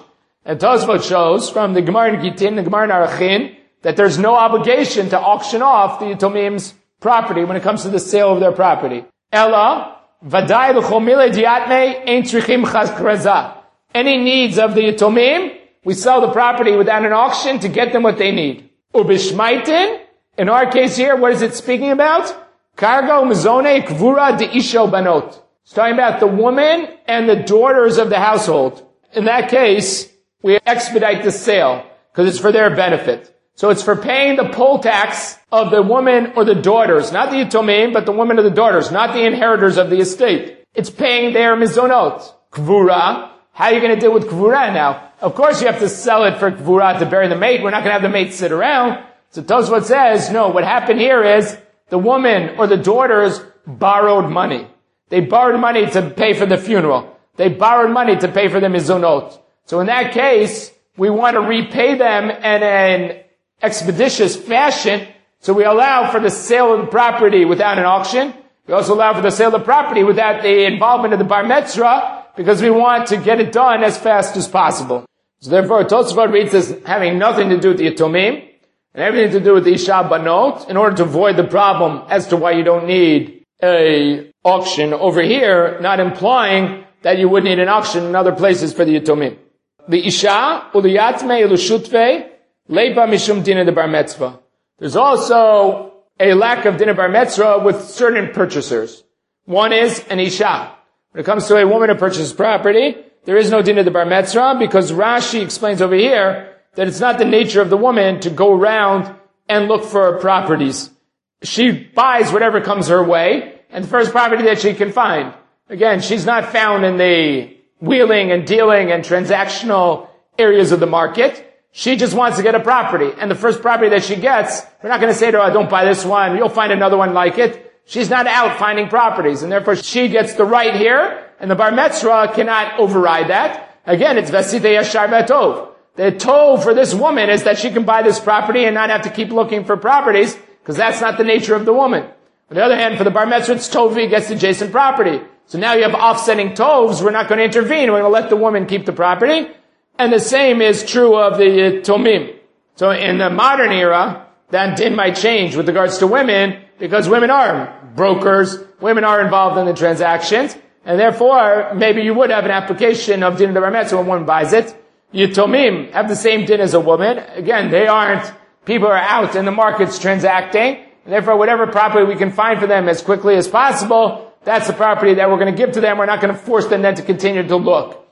And Tosfot shows from the Gemara in Gittin, the Gemara in Arachin, that there's no obligation to auction off the Yatomim's property when it comes to the sale of their property. Ella, vadai l'chomile diatme ein tzrichim chazkraza. Any needs of the Yatomim, we sell the property without an auction to get them what they need. Ubishmaitin, in our case here, what is it speaking about? Kargo mizone kvura de isho banot. It's talking about the woman and the daughters of the household. In that case, we expedite the sale because it's for their benefit. So it's for paying the poll tax of the woman or the daughters, not the Yatomim, but the woman or the daughters, not the inheritors of the estate. It's paying their mizonot. Kvura. How are you going to deal with kvura now? Of course you have to sell it for kvura to bury the mate. We're not going to have the mate sit around. So Tosfot says, no, what happened here is the woman or the daughters borrowed money. They borrowed money to pay for the funeral. They borrowed money to pay for the mizonot. So in that case, we want to repay them in an expeditious fashion. So we allow for the sale of the property without an auction. We also allow for the sale of the property without the involvement of the bar mitzvah, because we want to get it done as fast as possible. So therefore, Tosfot reads this having nothing to do with the Yatomim and everything to do with the Isha Banot in order to avoid the problem as to why you don't need a auction over here, not implying that you would need an auction in other places for the Yatomim. The Isha, uliyatme ilushutve, leipa mishum dina de bar mitzvah. There's also a lack of dina bar mitzvah with certain purchasers. One is an Isha. When it comes to a woman who purchases property, there is no din of the bar mitzvah because Rashi explains over here that it's not the nature of the woman to go around and look for properties. She buys whatever comes her way and the first property that she can find. Again, she's not found in the wheeling and dealing and transactional areas of the market. She just wants to get a property. And the first property that she gets, we're not going to say to her, don't buy this one, you'll find another one like it. She's not out finding properties, and therefore she gets the right here, and the bar mitzvah cannot override that. Again, it's vesite yashar v'tov. The tov for this woman is that she can buy this property and not have to keep looking for properties, because that's not the nature of the woman. On the other hand, for the bar mitzvah, it's tovi gets adjacent property. So now you have offsetting tovs. We're not going to intervene. We're going to let the woman keep the property. And the same is true of the tomim. So in the modern era, that din might change with regards to women, because women are brokers, women are involved in the transactions, and therefore, maybe you would have an application of din of the bar mitzvah when one buys it. Yatomim have the same din as a woman. Again, they aren't, people are out in the markets transacting, and therefore whatever property we can find for them as quickly as possible, that's the property that we're going to give to them. We're not going to force them then to continue to look.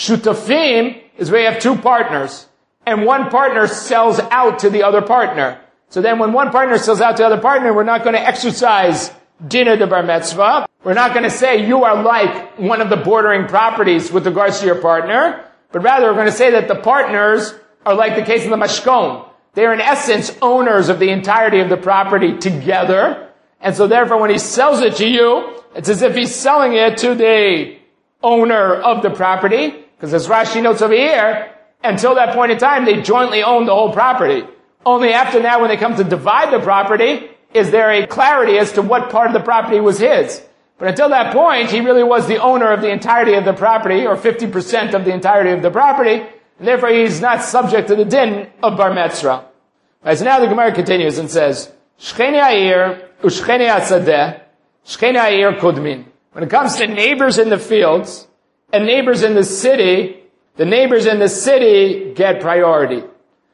Shutafim is where you have two partners, and one partner sells out to the other partner. So then when one partner sells out to the other partner, we're not going to exercise dinah de bar mitzvah. We're not going to say you are like one of the bordering properties with regards to your partner, but rather we're going to say that the partners are like the case of the mashkon. They are in essence owners of the entirety of the property together. And so therefore when he sells it to you, it's as if he's selling it to the owner of the property, because as Rashi notes over here, until that point in time, they jointly own the whole property. Only after that, when they come to divide the property, is there a clarity as to what part of the property was his. But until that point, he really was the owner of the entirety of the property, or fifty percent of the entirety of the property, and therefore he's not subject to the din of bar mitzvah. Right, so now the Gemara continues and says, Shcheni ha'ir, u'shcheni ha'sadeh, shcheni ha'ir kodmin. When it comes to neighbors in the fields, and neighbors in the city, the neighbors in the city get priority.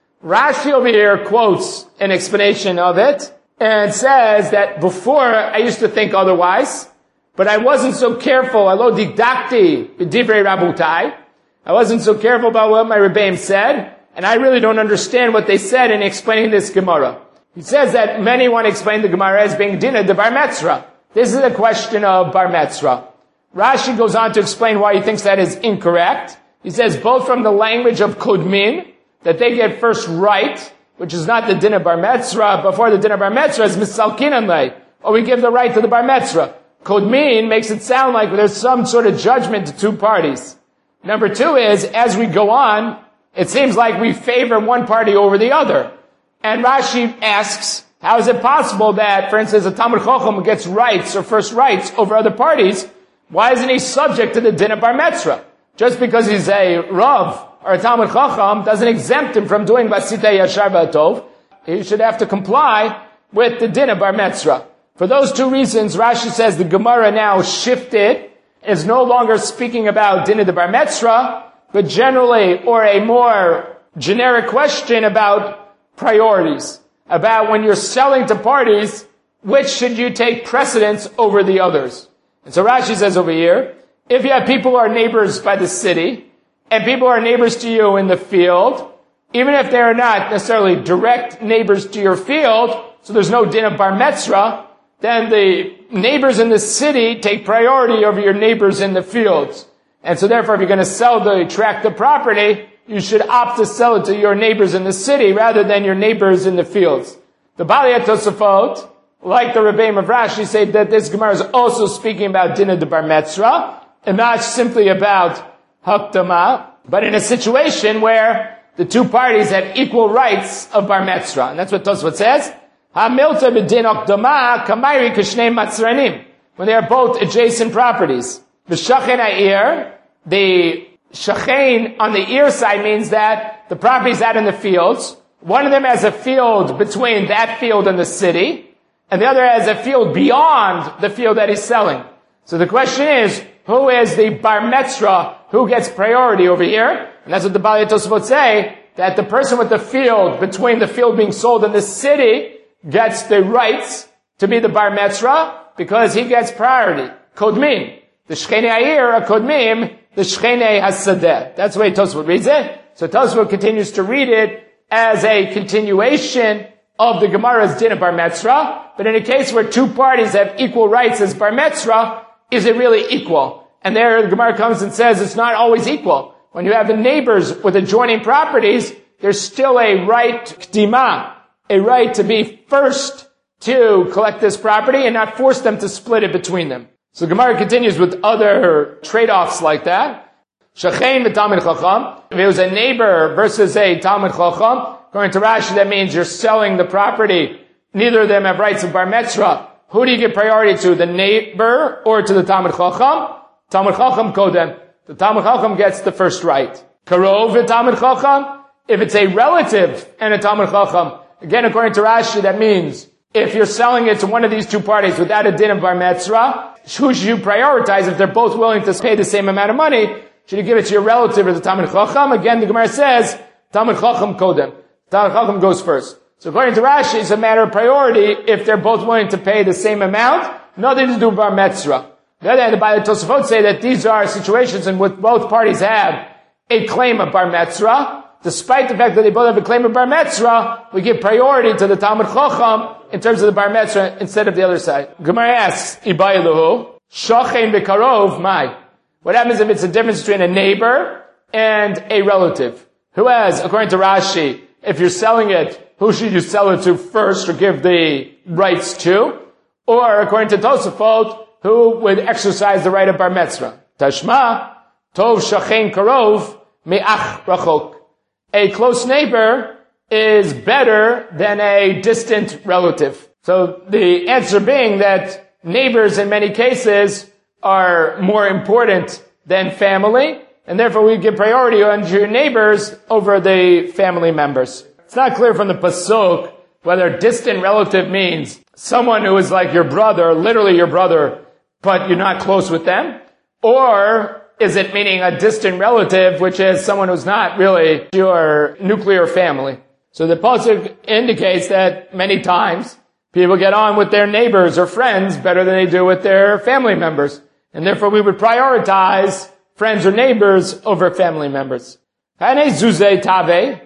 Rashi over here quotes an explanation of it and says that before I used to think otherwise, but I wasn't so careful. Alo didakti b'divrei rabutai. I wasn't so careful about what my Rebbeim said, and I really don't understand what they said in explaining this Gemara. He says that many want to explain the Gemara as being dinah de bar mitzvah. This is a question of bar mitzvah. Rashi goes on to explain why he thinks that is incorrect. He says both from the language of kodmin, that they get first right, which is not the din of bar mitzvah. Before the din of bar mitzvah is misalkinan lei, or we give the right to the bar mitzvah. Kodmin makes it sound like there's some sort of judgment to two parties. Number two is, as we go on, it seems like we favor one party over the other. And Rashi asks, how is it possible that, for instance, a Talmid Chacham gets rights or first rights over other parties? Why isn't he subject to the din of bar mitzvah? Just because he's a Rav, or a Talmud Chacham doesn't exempt him from doing Basita Yashar V'Tov. He should have to comply with the din of Bar Metzra. For those two reasons, Rashi says the Gemara now shifted, is no longer speaking about din of the Bar Metzra, but generally, or a more generic question about priorities, about when you're selling to parties, which should you take precedence over the others. And so Rashi says over here, if you have people who are neighbors by the city, and people who are neighbors to you in the field, even if they are not necessarily direct neighbors to your field, so there's no din of Bar Metzra, then the neighbors in the city take priority over your neighbors in the fields. And so therefore, if you're going to sell the tract of property, you should opt to sell it to your neighbors in the city rather than your neighbors in the fields. The Balei Tosafot, like the Rebbeim of Rashi, say that this Gemara is also speaking about din of the Bar Metzra, and not simply about Hakdama, but in a situation where the two parties have equal rights of Bar Metzra. And that's what Tosafot says. Ha-milta b'din Hakdama kamayri k'shnei matzranim. When they are both adjacent properties. V'shachen ha'ir, the shachen on the ear side means that the property is out in the fields. One of them has a field between that field and the city, and the other has a field beyond the field that he's selling. So the question is, who is the Bar Metzra? Who gets priority over here? And that's what the Balei Tosafot say, that the person with the field between the field being sold and the city gets the rights to be the Bar Metzra because he gets priority. Kodmim. The Shchenei Ha'ir are Kodmim, the Shchenei HaSadeh. That's the way Tosafot reads it. So Tosafot continues to read it as a continuation of the Gemara's din of Bar Metzra. But in a case where two parties have equal rights as Bar Metzra, is it really equal? And there the Gemara comes and says it's not always equal. When you have the neighbors with adjoining properties, there's still a right k'dima, a right to be first to collect this property and not force them to split it between them. So the Gemara continues with other trade-offs like that. Shachein v'Talmid Chacham. If it was a neighbor versus a Talmid Chacham, according to Rashi, that means you're selling the property. Neither of them have rights of Bar Metzra. Who do you give priority to, the neighbor or to the Talmid Chacham? Talmid Chacham kodem. The Talmid Chacham gets the first right. Karov v'Talmid Chacham. If it's a relative and a Talmid Chacham, again, according to Rashi, that means if you're selling it to one of these two parties without a din of Bar Metzra, who should you prioritize if they're both willing to pay the same amount of money? Should you give it to your relative or the Talmid Chacham? Again, the Gemara says, Talmid Chacham kodem. Talmid Chacham goes first. So according to Rashi, it's a matter of priority if they're both willing to pay the same amount. Nothing to do with Bar Metzra. The other hand, the Balei Tosafot say that these are situations in which both parties have a claim of Bar Metzra. Despite the fact that they both have a claim of Bar Metzra, we give priority to the Talmid Chacham in terms of the Bar Metzra instead of the other side. Gemara asks, Ibayiluhu, Shachein v'Karov, Mai. What happens if it's a difference between a neighbor and a relative? Who has, according to Rashi, if you're selling it, who should you sell it to first or give the rights to? Or, according to Tosafot, who would exercise the right of Bar Metzra? Tashma, Tov Shachein Karov, Me'ach Rachok. A close neighbor is better than a distant relative. So the answer being that neighbors in many cases are more important than family, and therefore we give priority on your neighbors over the family members. It's not clear from the pasuk whether distant relative means someone who is like your brother, literally your brother, but you're not close with them, or is it meaning a distant relative, which is someone who's not really your nuclear family? So the pasuk indicates that many times people get on with their neighbors or friends better than they do with their family members. And therefore we would prioritize friends or neighbors over family members. You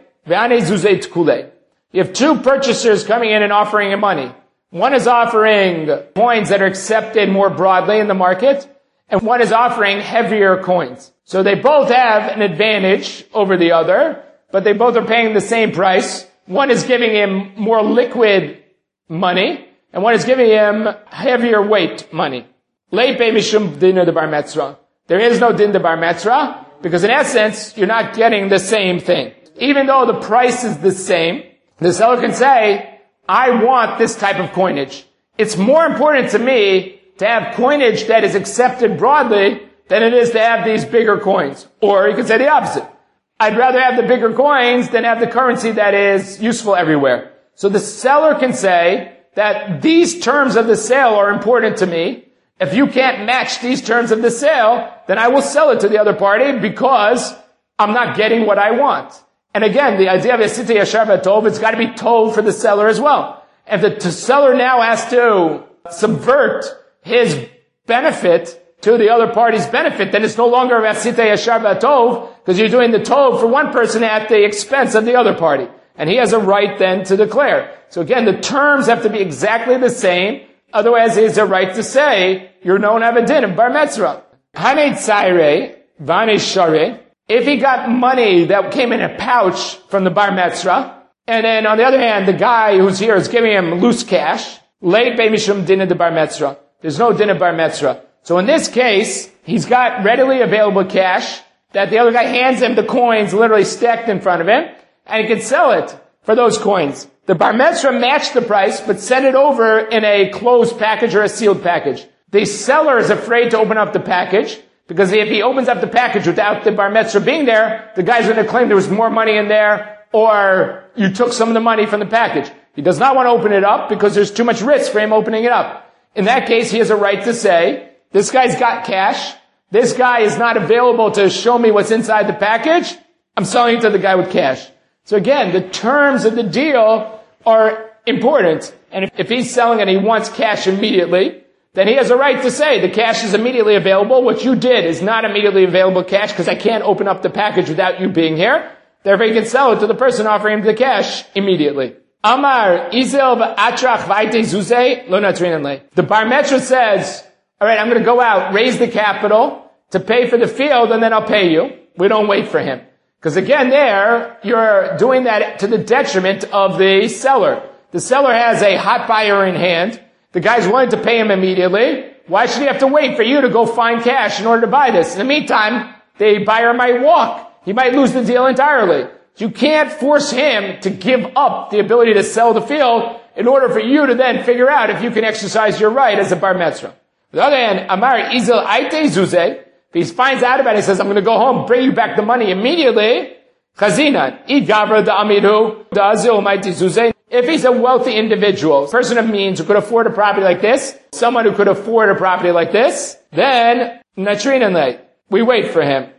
have two purchasers coming in and offering you money. One is offering coins that are accepted more broadly in the market, and one is offering heavier coins. So they both have an advantage over the other, but they both are paying the same price. One is giving him more liquid money, and one is giving him heavier weight money. Leipe mishum din de bar metzra. There is no din de bar metzra, because in essence, you're not getting the same thing. Even though the price is the same, the seller can say, I want this type of coinage. It's more important to me to have coinage that is accepted broadly than it is to have these bigger coins. Or you could say the opposite. I'd rather have the bigger coins than have the currency that is useful everywhere. So the seller can say that these terms of the sale are important to me. If you can't match these terms of the sale, then I will sell it to the other party because I'm not getting what I want. And again, the idea of Esitei Yashar V'Tov, it's got to be told for the seller as well. If the t- seller now has to subvert his benefit to the other party's benefit, then it's no longer Esitei Yashar V'Tov, because you're doing the tov for one person at the expense of the other party. And he has a right then to declare. So again, the terms have to be exactly the same. Otherwise, he has a right to say, you're known to have a din of bar metzra. Hane tzaire, vane share. If he got money that came in a pouch from the bar metzra, and then on the other hand, the guy who's here is giving him loose cash, late be mishum din of the bar metzra. There's no din of bar metzra. So in this case, he's got readily available cash that the other guy hands him the coins literally stacked in front of him, and he can sell it for those coins. The bar metzra matched the price, but sent it over in a closed package or a sealed package. The seller is afraid to open up the package, because if he opens up the package without the bar metzra being there, the guy's going to claim there was more money in there, or you took some of the money from the package. He does not want to open it up because there's too much risk for him opening it up. In that case, he has a right to say, this guy's got cash, this guy is not available to show me what's inside the package, I'm selling it to the guy with cash. So again, the terms of the deal are important. And if, if he's selling and he wants cash immediately, then he has a right to say the cash is immediately available. What you did is not immediately available cash because I can't open up the package without you being here. Therefore, he can sell it to the person offering him the cash immediately. Amar izel v'atrach v'ayte zuzeh lo natrinan le. The bar metzra says, all right, I'm going to go out, raise the capital to pay for the field, and then I'll pay you. We don't wait for him. Because again, there, you're doing that to the detriment of the seller. The seller has a hot buyer in hand. The guy's willing to pay him immediately. Why should he have to wait for you to go find cash in order to buy this? In the meantime, the buyer might walk. He might lose the deal entirely. You can't force him to give up the ability to sell the field in order for you to then figure out if you can exercise your right as a bar metzra. On the other hand, Amar Izel Aite Zuzeh, if he finds out about it, he says, I'm going to go home, bring you back the money immediately. Chazina, Igavra da Amiru, da Azil Maiti Zuzeh. If he's a wealthy individual, a person of means who could afford a property like this, someone who could afford a property like this, then Natrinanle, we wait for him.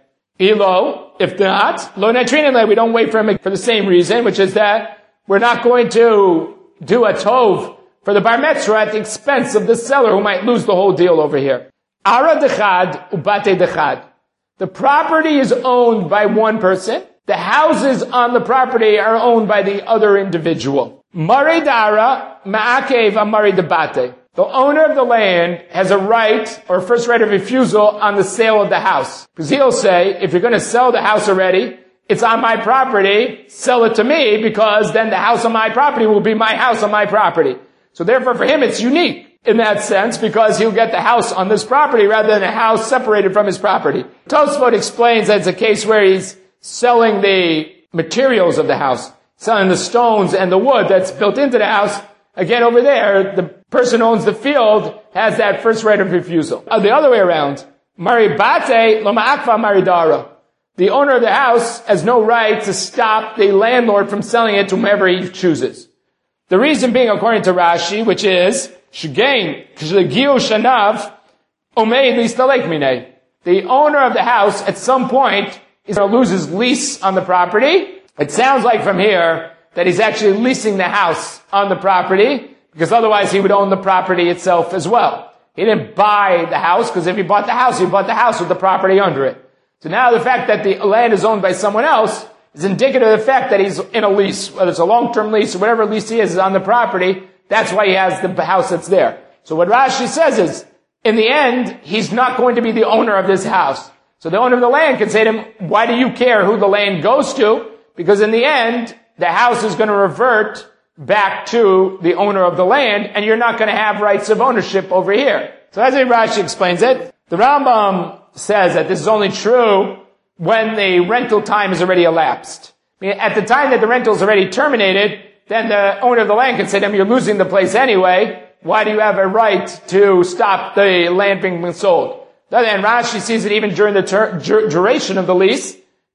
Elo, if not, Lo Natrinanle, we don't wait for him for the same reason, which is that we're not going to do a tov for the bar metzra at the expense of the seller who might lose the whole deal over here. Ara dechad ubate dechad. The property is owned by one person. The houses on the property are owned by the other individual. Mari dara ma'akev amari debate. The owner of the land has a right or first right of refusal on the sale of the house. Because he'll say, if you're going to sell the house already, it's on my property, sell it to me because then the house on my property will be my house on my property. So therefore for him it's unique in that sense because he'll get the house on this property rather than a house separated from his property. Tosfot explains that it's a case where he's selling the materials of the house, selling the stones and the wood that's built into the house. Again, over there, the person who owns the field has that first right of refusal. Uh, the other way around, Mari Bate lo ma'akva maridara. The owner of the house has no right to stop the landlord from selling it to whomever he chooses. The reason being, according to Rashi, which is, Shagain, Kshlegiu Shanav, Omei Listalek Minei. The owner of the house, at some point, is going to lose his lease on the property. It sounds like from here that he's actually leasing the house on the property, because otherwise he would own the property itself as well. He didn't buy the house, because if he bought the house, he bought the house with the property under it. So now the fact that the land is owned by someone else is indicative of the fact that he's in a lease, whether it's a long-term lease or whatever lease he is, is on the property. That's why he has the house that's there. So what Rashi says is, in the end, he's not going to be the owner of this house. So the owner of the land can say to him, why do you care who the land goes to? Because in the end, the house is going to revert back to the owner of the land, and you're not going to have rights of ownership over here. So as Rashi explains it, the Rambam says that this is only true when the rental time is already elapsed. I mean, at the time that the rental is already terminated, then the owner of the land can say to him, you're losing the place anyway. Why do you have a right to stop the land being sold? And Rashi sees it even during the ter- duration of the lease.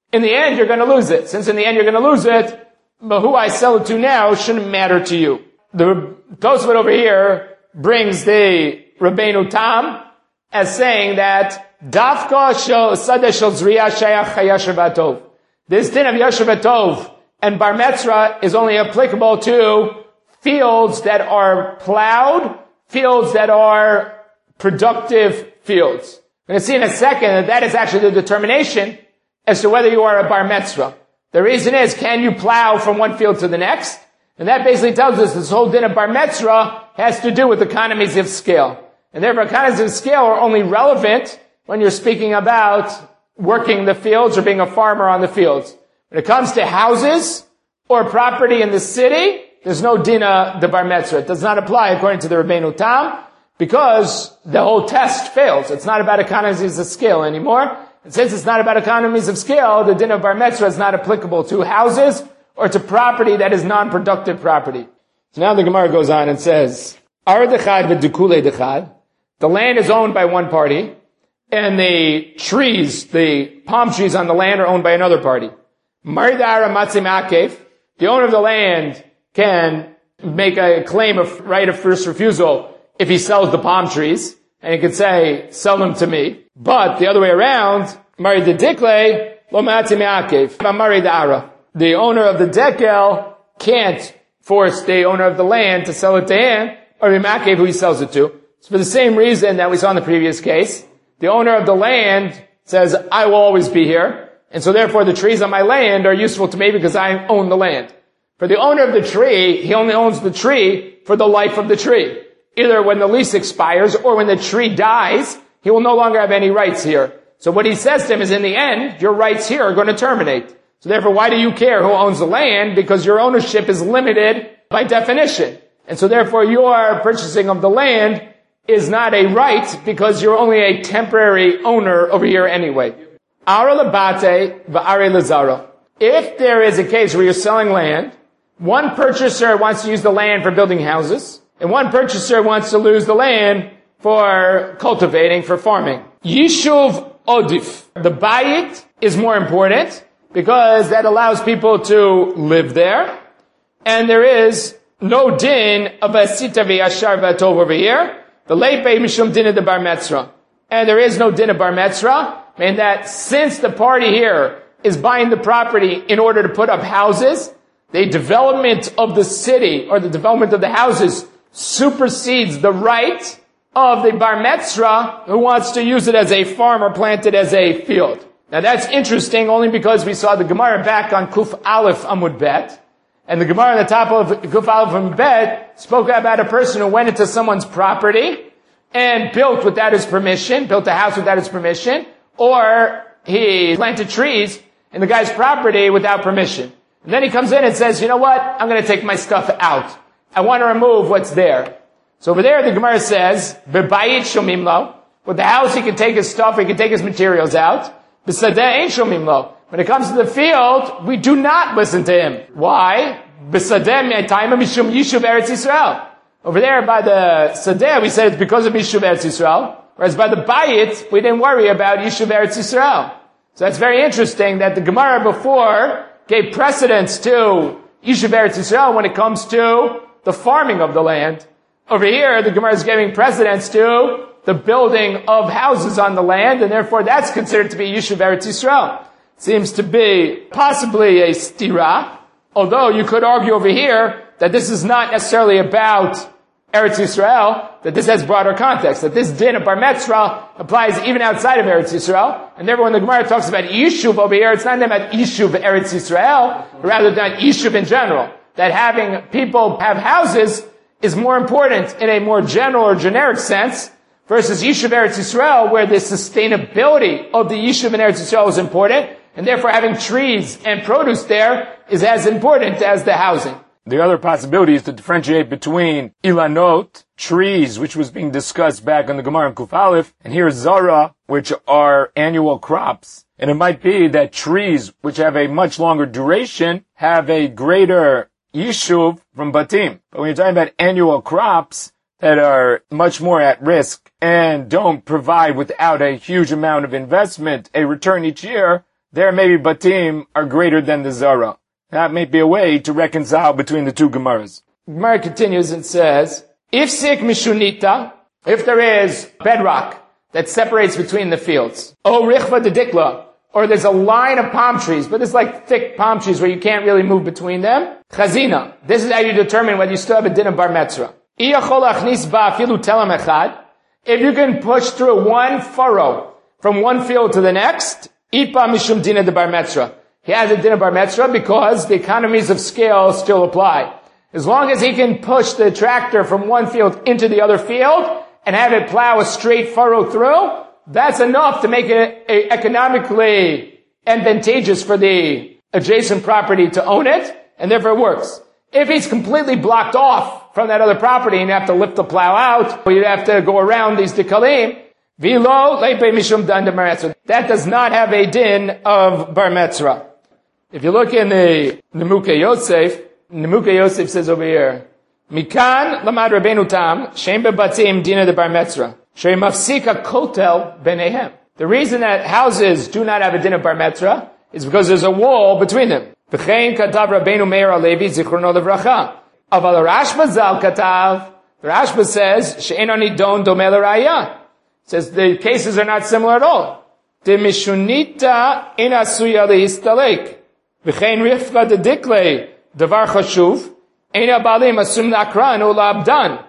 in the end you're going to lose it. Since in the end you're going to lose it, but who I sell it to now shouldn't matter to you. The Tosfot over here brings the Rabbeinu Tam as saying that Dafka shel Sadeh shel Zriya shayach Yasher Batov. This din of Yasher Batov and Bar Metzra is only applicable to fields that are plowed, fields that are productive fields. We're going to see in a second that that is actually the determination as to whether you are a Bar Metzra. The reason is, can you plow from one field to the next? And that basically tells us this whole din of Bar Metzra has to do with economies of scale. And therefore economies of scale are only relevant when you're speaking about working the fields or being a farmer on the fields. When it comes to houses or property in the city, there's no dina de Bar Metzra. It does not apply according to the Rabbeinu Tam because the whole test fails. It's not about economies of scale anymore. And since it's not about economies of scale, the din of Bar Metzra is not applicable to houses or to property that is non-productive property. So now the Gemara goes on and says, Ar dechad v'dukule dechad. The land is owned by one party, and the trees, the palm trees on the land are owned by another party. Maridara matzim akev. The owner of the land can make a claim of right of first refusal if he sells the palm trees, and he could say, sell them to me. But the other way around, maridadikle lo matzim akev. Maridara. The owner of the dekel can't force the owner of the land to sell it to him, or Rimakev who he sells it to. It's for the same reason that we saw in the previous case. The owner of the land says, I will always be here, and so therefore the trees on my land are useful to me because I own the land. For the owner of the tree, he only owns the tree for the life of the tree. Either when the lease expires or when the tree dies, he will no longer have any rights here. So what he says to him is, in the end, your rights here are going to terminate. So therefore, why do you care who owns the land? Because your ownership is limited by definition. And so therefore, your purchasing of the land is not a right because you're only a temporary owner over here anyway. Ara labate v'are lazara. If there is a case where you're selling land, one purchaser wants to use the land for building houses, and one purchaser wants to lose the land for cultivating, for farming. Yishuv odif. The bayit is more important because that allows people to live there, and there is no din of a sita v'yashar v'atov over here. The leipei mishum din of the Bar Metzra. And there is no din of Bar Metzra, meaning that since the party here is buying the property in order to put up houses, the development of the city or the development of the houses supersedes the right of the Bar Metzra who wants to use it as a farm or plant it as a field. Now that's interesting only because we saw the Gemara back on Kuf Aleph Amud Bet, and the Gemara on the top of Kuf Aleph Amud Bet spoke about a person who went into someone's property and built without his permission, built a house without his permission, or he planted trees in the guy's property without permission. And then he comes in and says, you know what, I'm going to take my stuff out. I want to remove what's there. So over there the Gemara says, B'bayit shomim lo. With the house he can take his stuff, he can take his materials out. B'sadeh ain't shomim lo. When it comes to the field, we do not listen to him. Why? B'sadeh me'atayim mishum yishuv Eretz Yisrael. Over there by the Sadeh, we said it's because of Yishuv Eretz Yisrael. Whereas by the Bayit, we didn't worry about Yishuv Eretz Yisrael. So that's very interesting that the Gemara before gave precedence to Yishuv Eretz Yisrael when it comes to the farming of the land. Over here, the Gemara is giving precedence to the building of houses on the land, and therefore that's considered to be Yishuv Eretz Yisrael. Seems to be possibly a stira, although you could argue over here that this is not necessarily about Eretz Yisrael, that this has broader context, that this din of Bar Metzra applies even outside of Eretz Yisrael. And therefore when the Gemara talks about Yishuv over here, it's not about Yishuv Eretz Yisrael, but rather than Yishuv in general. That having people have houses is more important in a more general or generic sense versus Yishuv Eretz Yisrael, where the sustainability of the Yishuv in Eretz Yisrael is important, and therefore having trees and produce there is as important as the housing. The other possibility is to differentiate between ilanot, trees, which was being discussed back in the Gemara in Kuf Aleph, and here zara, which are annual crops. And it might be that trees, which have a much longer duration, have a greater yishuv from batim. But when you're talking about annual crops that are much more at risk and don't provide without a huge amount of investment a return each year, there maybe Batim are greater than the Zara. That may be a way to reconcile between the two Gemaras. Gemara continues and says, if sik mishunita, if there is bedrock that separates between the fields, o richva de dikla, or there's a line of palm trees, but it's like thick palm trees where you can't really move between them, chazina, this is how you determine whether you still have a din of bar mitzvah. If you can push through one furrow from one field to the next, ipa mishum dina de bar mitzvah. He has a din of bar mitzvah because the economies of scale still apply. As long as he can push the tractor from one field into the other field and have it plow a straight furrow through, that's enough to make it a, economically advantageous for the adjacent property to own it, and therefore it works. If he's completely blocked off from that other property and you have to lift the plow out, or you have to go around these dikalim, vilo leipe mishum dan de bar mitzvah. That does not have a din of bar mitzvah. If you look in the Nemuke Yosef, Nemuke Yosef says over here, Mikan lamad Rabbeinu Tam, shem bebatim dina de bar mitzvah, shei mafsika kotel benehem. The reason that houses do not have a din of bar mitzvah is because there's a wall between them. V'chein katav Rabbeinu Meir Alevi zichrono levracha. Aval Rashba zal katav, the Rashba says, she'en anidon domeh l'raya. Says the cases are not similar at all. De mishunita in asuya lehistalek. V'chein rifka de dikle davar chashuv. Ein abalim asum nakran ula abdan.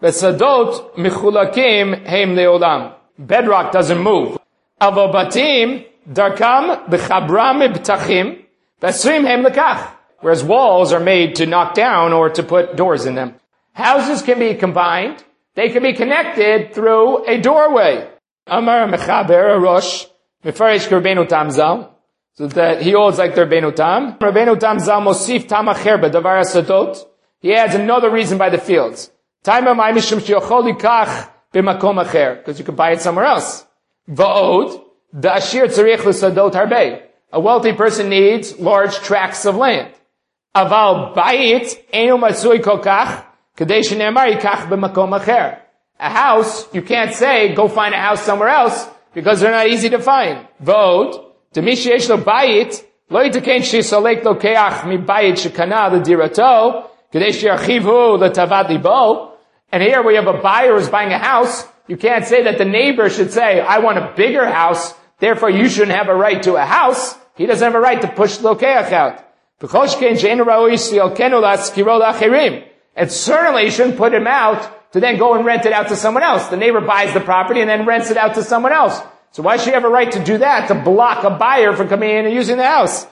V'sadot michulakim heim leolam. Bedrock doesn't move. Aval batim darkam b'chabram b'tachim. V'asuim heim lekach. Whereas walls are made to knock down or to put doors in them. Houses can be combined. They can be connected through a doorway. Amar mechaber rosh mefarish Rabbeinu Tam zal. So that he holds like the Rabbeinu Tam. Rabbeinu Tam zal mosif tam acher b'davar hasadot. He adds another reason by the fields. Taima mai mishum sheyochol likach b'makom acher. Because you can buy it somewhere else. Va'od da'ashir tzarich l'sadot harbei. A wealthy person needs large tracts of land. Aval bayit enu matzui kokach kadei shenemar yikach b'makom acher. A house, you can't say, go find a house somewhere else, because they're not easy to find. V'od Demi sheyesh lo bayit, lo yitaken sheyisolek lokeach mi bayit shekana l'dirato, kadei sheyarchivhu l'tavat libo. And here we have a buyer who's buying a house. You can't say that the neighbor should say, I want a bigger house, therefore you shouldn't have a right to a house. He doesn't have a right to push the lokeach out. And certainly you shouldn't put him out to then go and rent it out to someone else. The neighbor buys the property and then rents it out to someone else. So why should you have a right to do that, to block a buyer from coming in and using the house?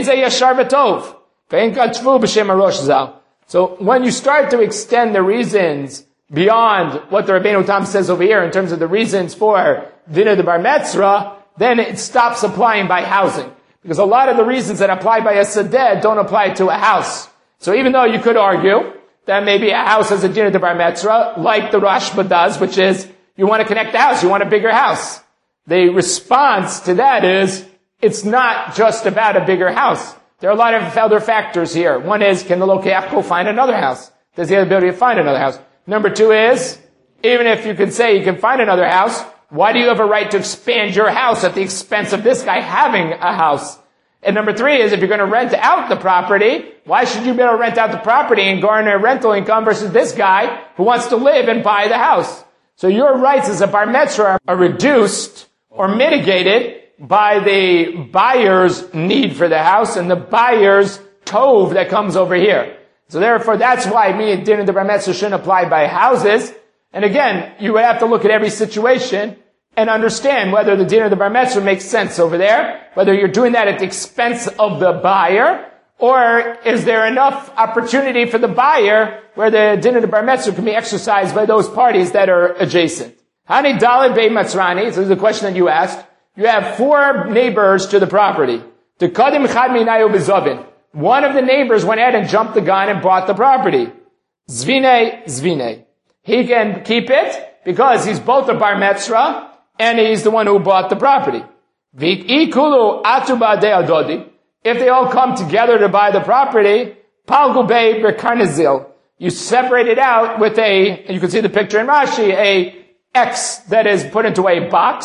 So when you start to extend the reasons beyond what the Rabbeinu Tam says over here in terms of the reasons for Dina de Bar Metzra, then it stops applying by housing. Because a lot of the reasons that apply by a sadeh don't apply to a house. So even though you could argue that maybe a house has a Dina de Bar Metzra, like the Rashba does, which is you want to connect the house, you want a bigger house. The response to that is, it's not just about a bigger house. There are a lot of other factors here. One is, can the lokeach go find another house? Does he have the ability to find another house? Number two is, even if you can say you can find another house, why do you have a right to expand your house at the expense of this guy having a house? And number three is, if you're going to rent out the property, why should you be able to rent out the property and garner rental income versus this guy who wants to live and buy the house? So your rights as a bar mitzvah are reduced or mitigated by the buyer's need for the house and the buyer's tov that comes over here. So therefore, that's why me and Din and the bar mitzvah shouldn't apply by houses. And again, you would have to look at every situation and understand whether the Din of the bar mitzvah makes sense over there, whether you're doing that at the expense of the buyer, or is there enough opportunity for the buyer where the Din of the bar mitzvah can be exercised by those parties that are adjacent. Hani daled bei matzrani, this is the question that you asked. You have four neighbors to the property. The kadim chad minayu bezovin. One of the neighbors went ahead and jumped the gun and bought the property. Zvine, zvine. He can keep it because he's both a bar mitzvah and he's the one who bought the property. V'ikulu atu ba'adei adodi. If they all come together to buy the property, palgu bei b'karnazil. You separate it out with a, you can see the picture in Rashi, a X that is put into a box,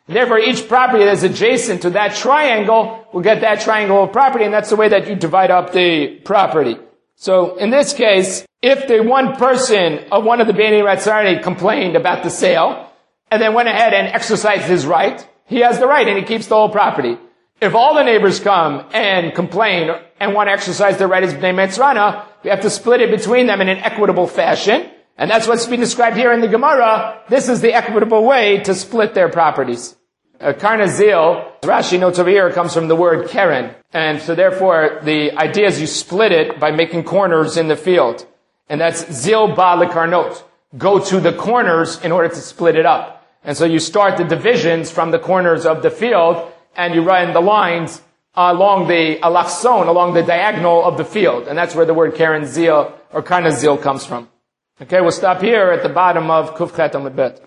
Therefore, each property that's adjacent to that triangle will get that triangle of property, and that's the way that you divide up the property. So, in this case, if the one person of one of the Bnei Ratzarni complained about the sale, and then went ahead and exercised his right, he has the right and he keeps the whole property. If all the neighbors come and complain and want to exercise their right as Bnei Metzrana, we have to split it between them in an equitable fashion. And that's what's being described here in the Gemara. This is the equitable way to split their properties. A karnazil, Rashi notes over here, comes from the word keren. And so therefore, the idea is you split it by making corners in the field. And that's zil ba lekarnot. Go to the corners in order to split it up. And so you start the divisions from the corners of the field, and you run the lines along the alachson, along the diagonal of the field. And that's where the word keren zil or karnazil comes from. Okay, we'll stop here at the bottom of Kuf Chet Amud Bet.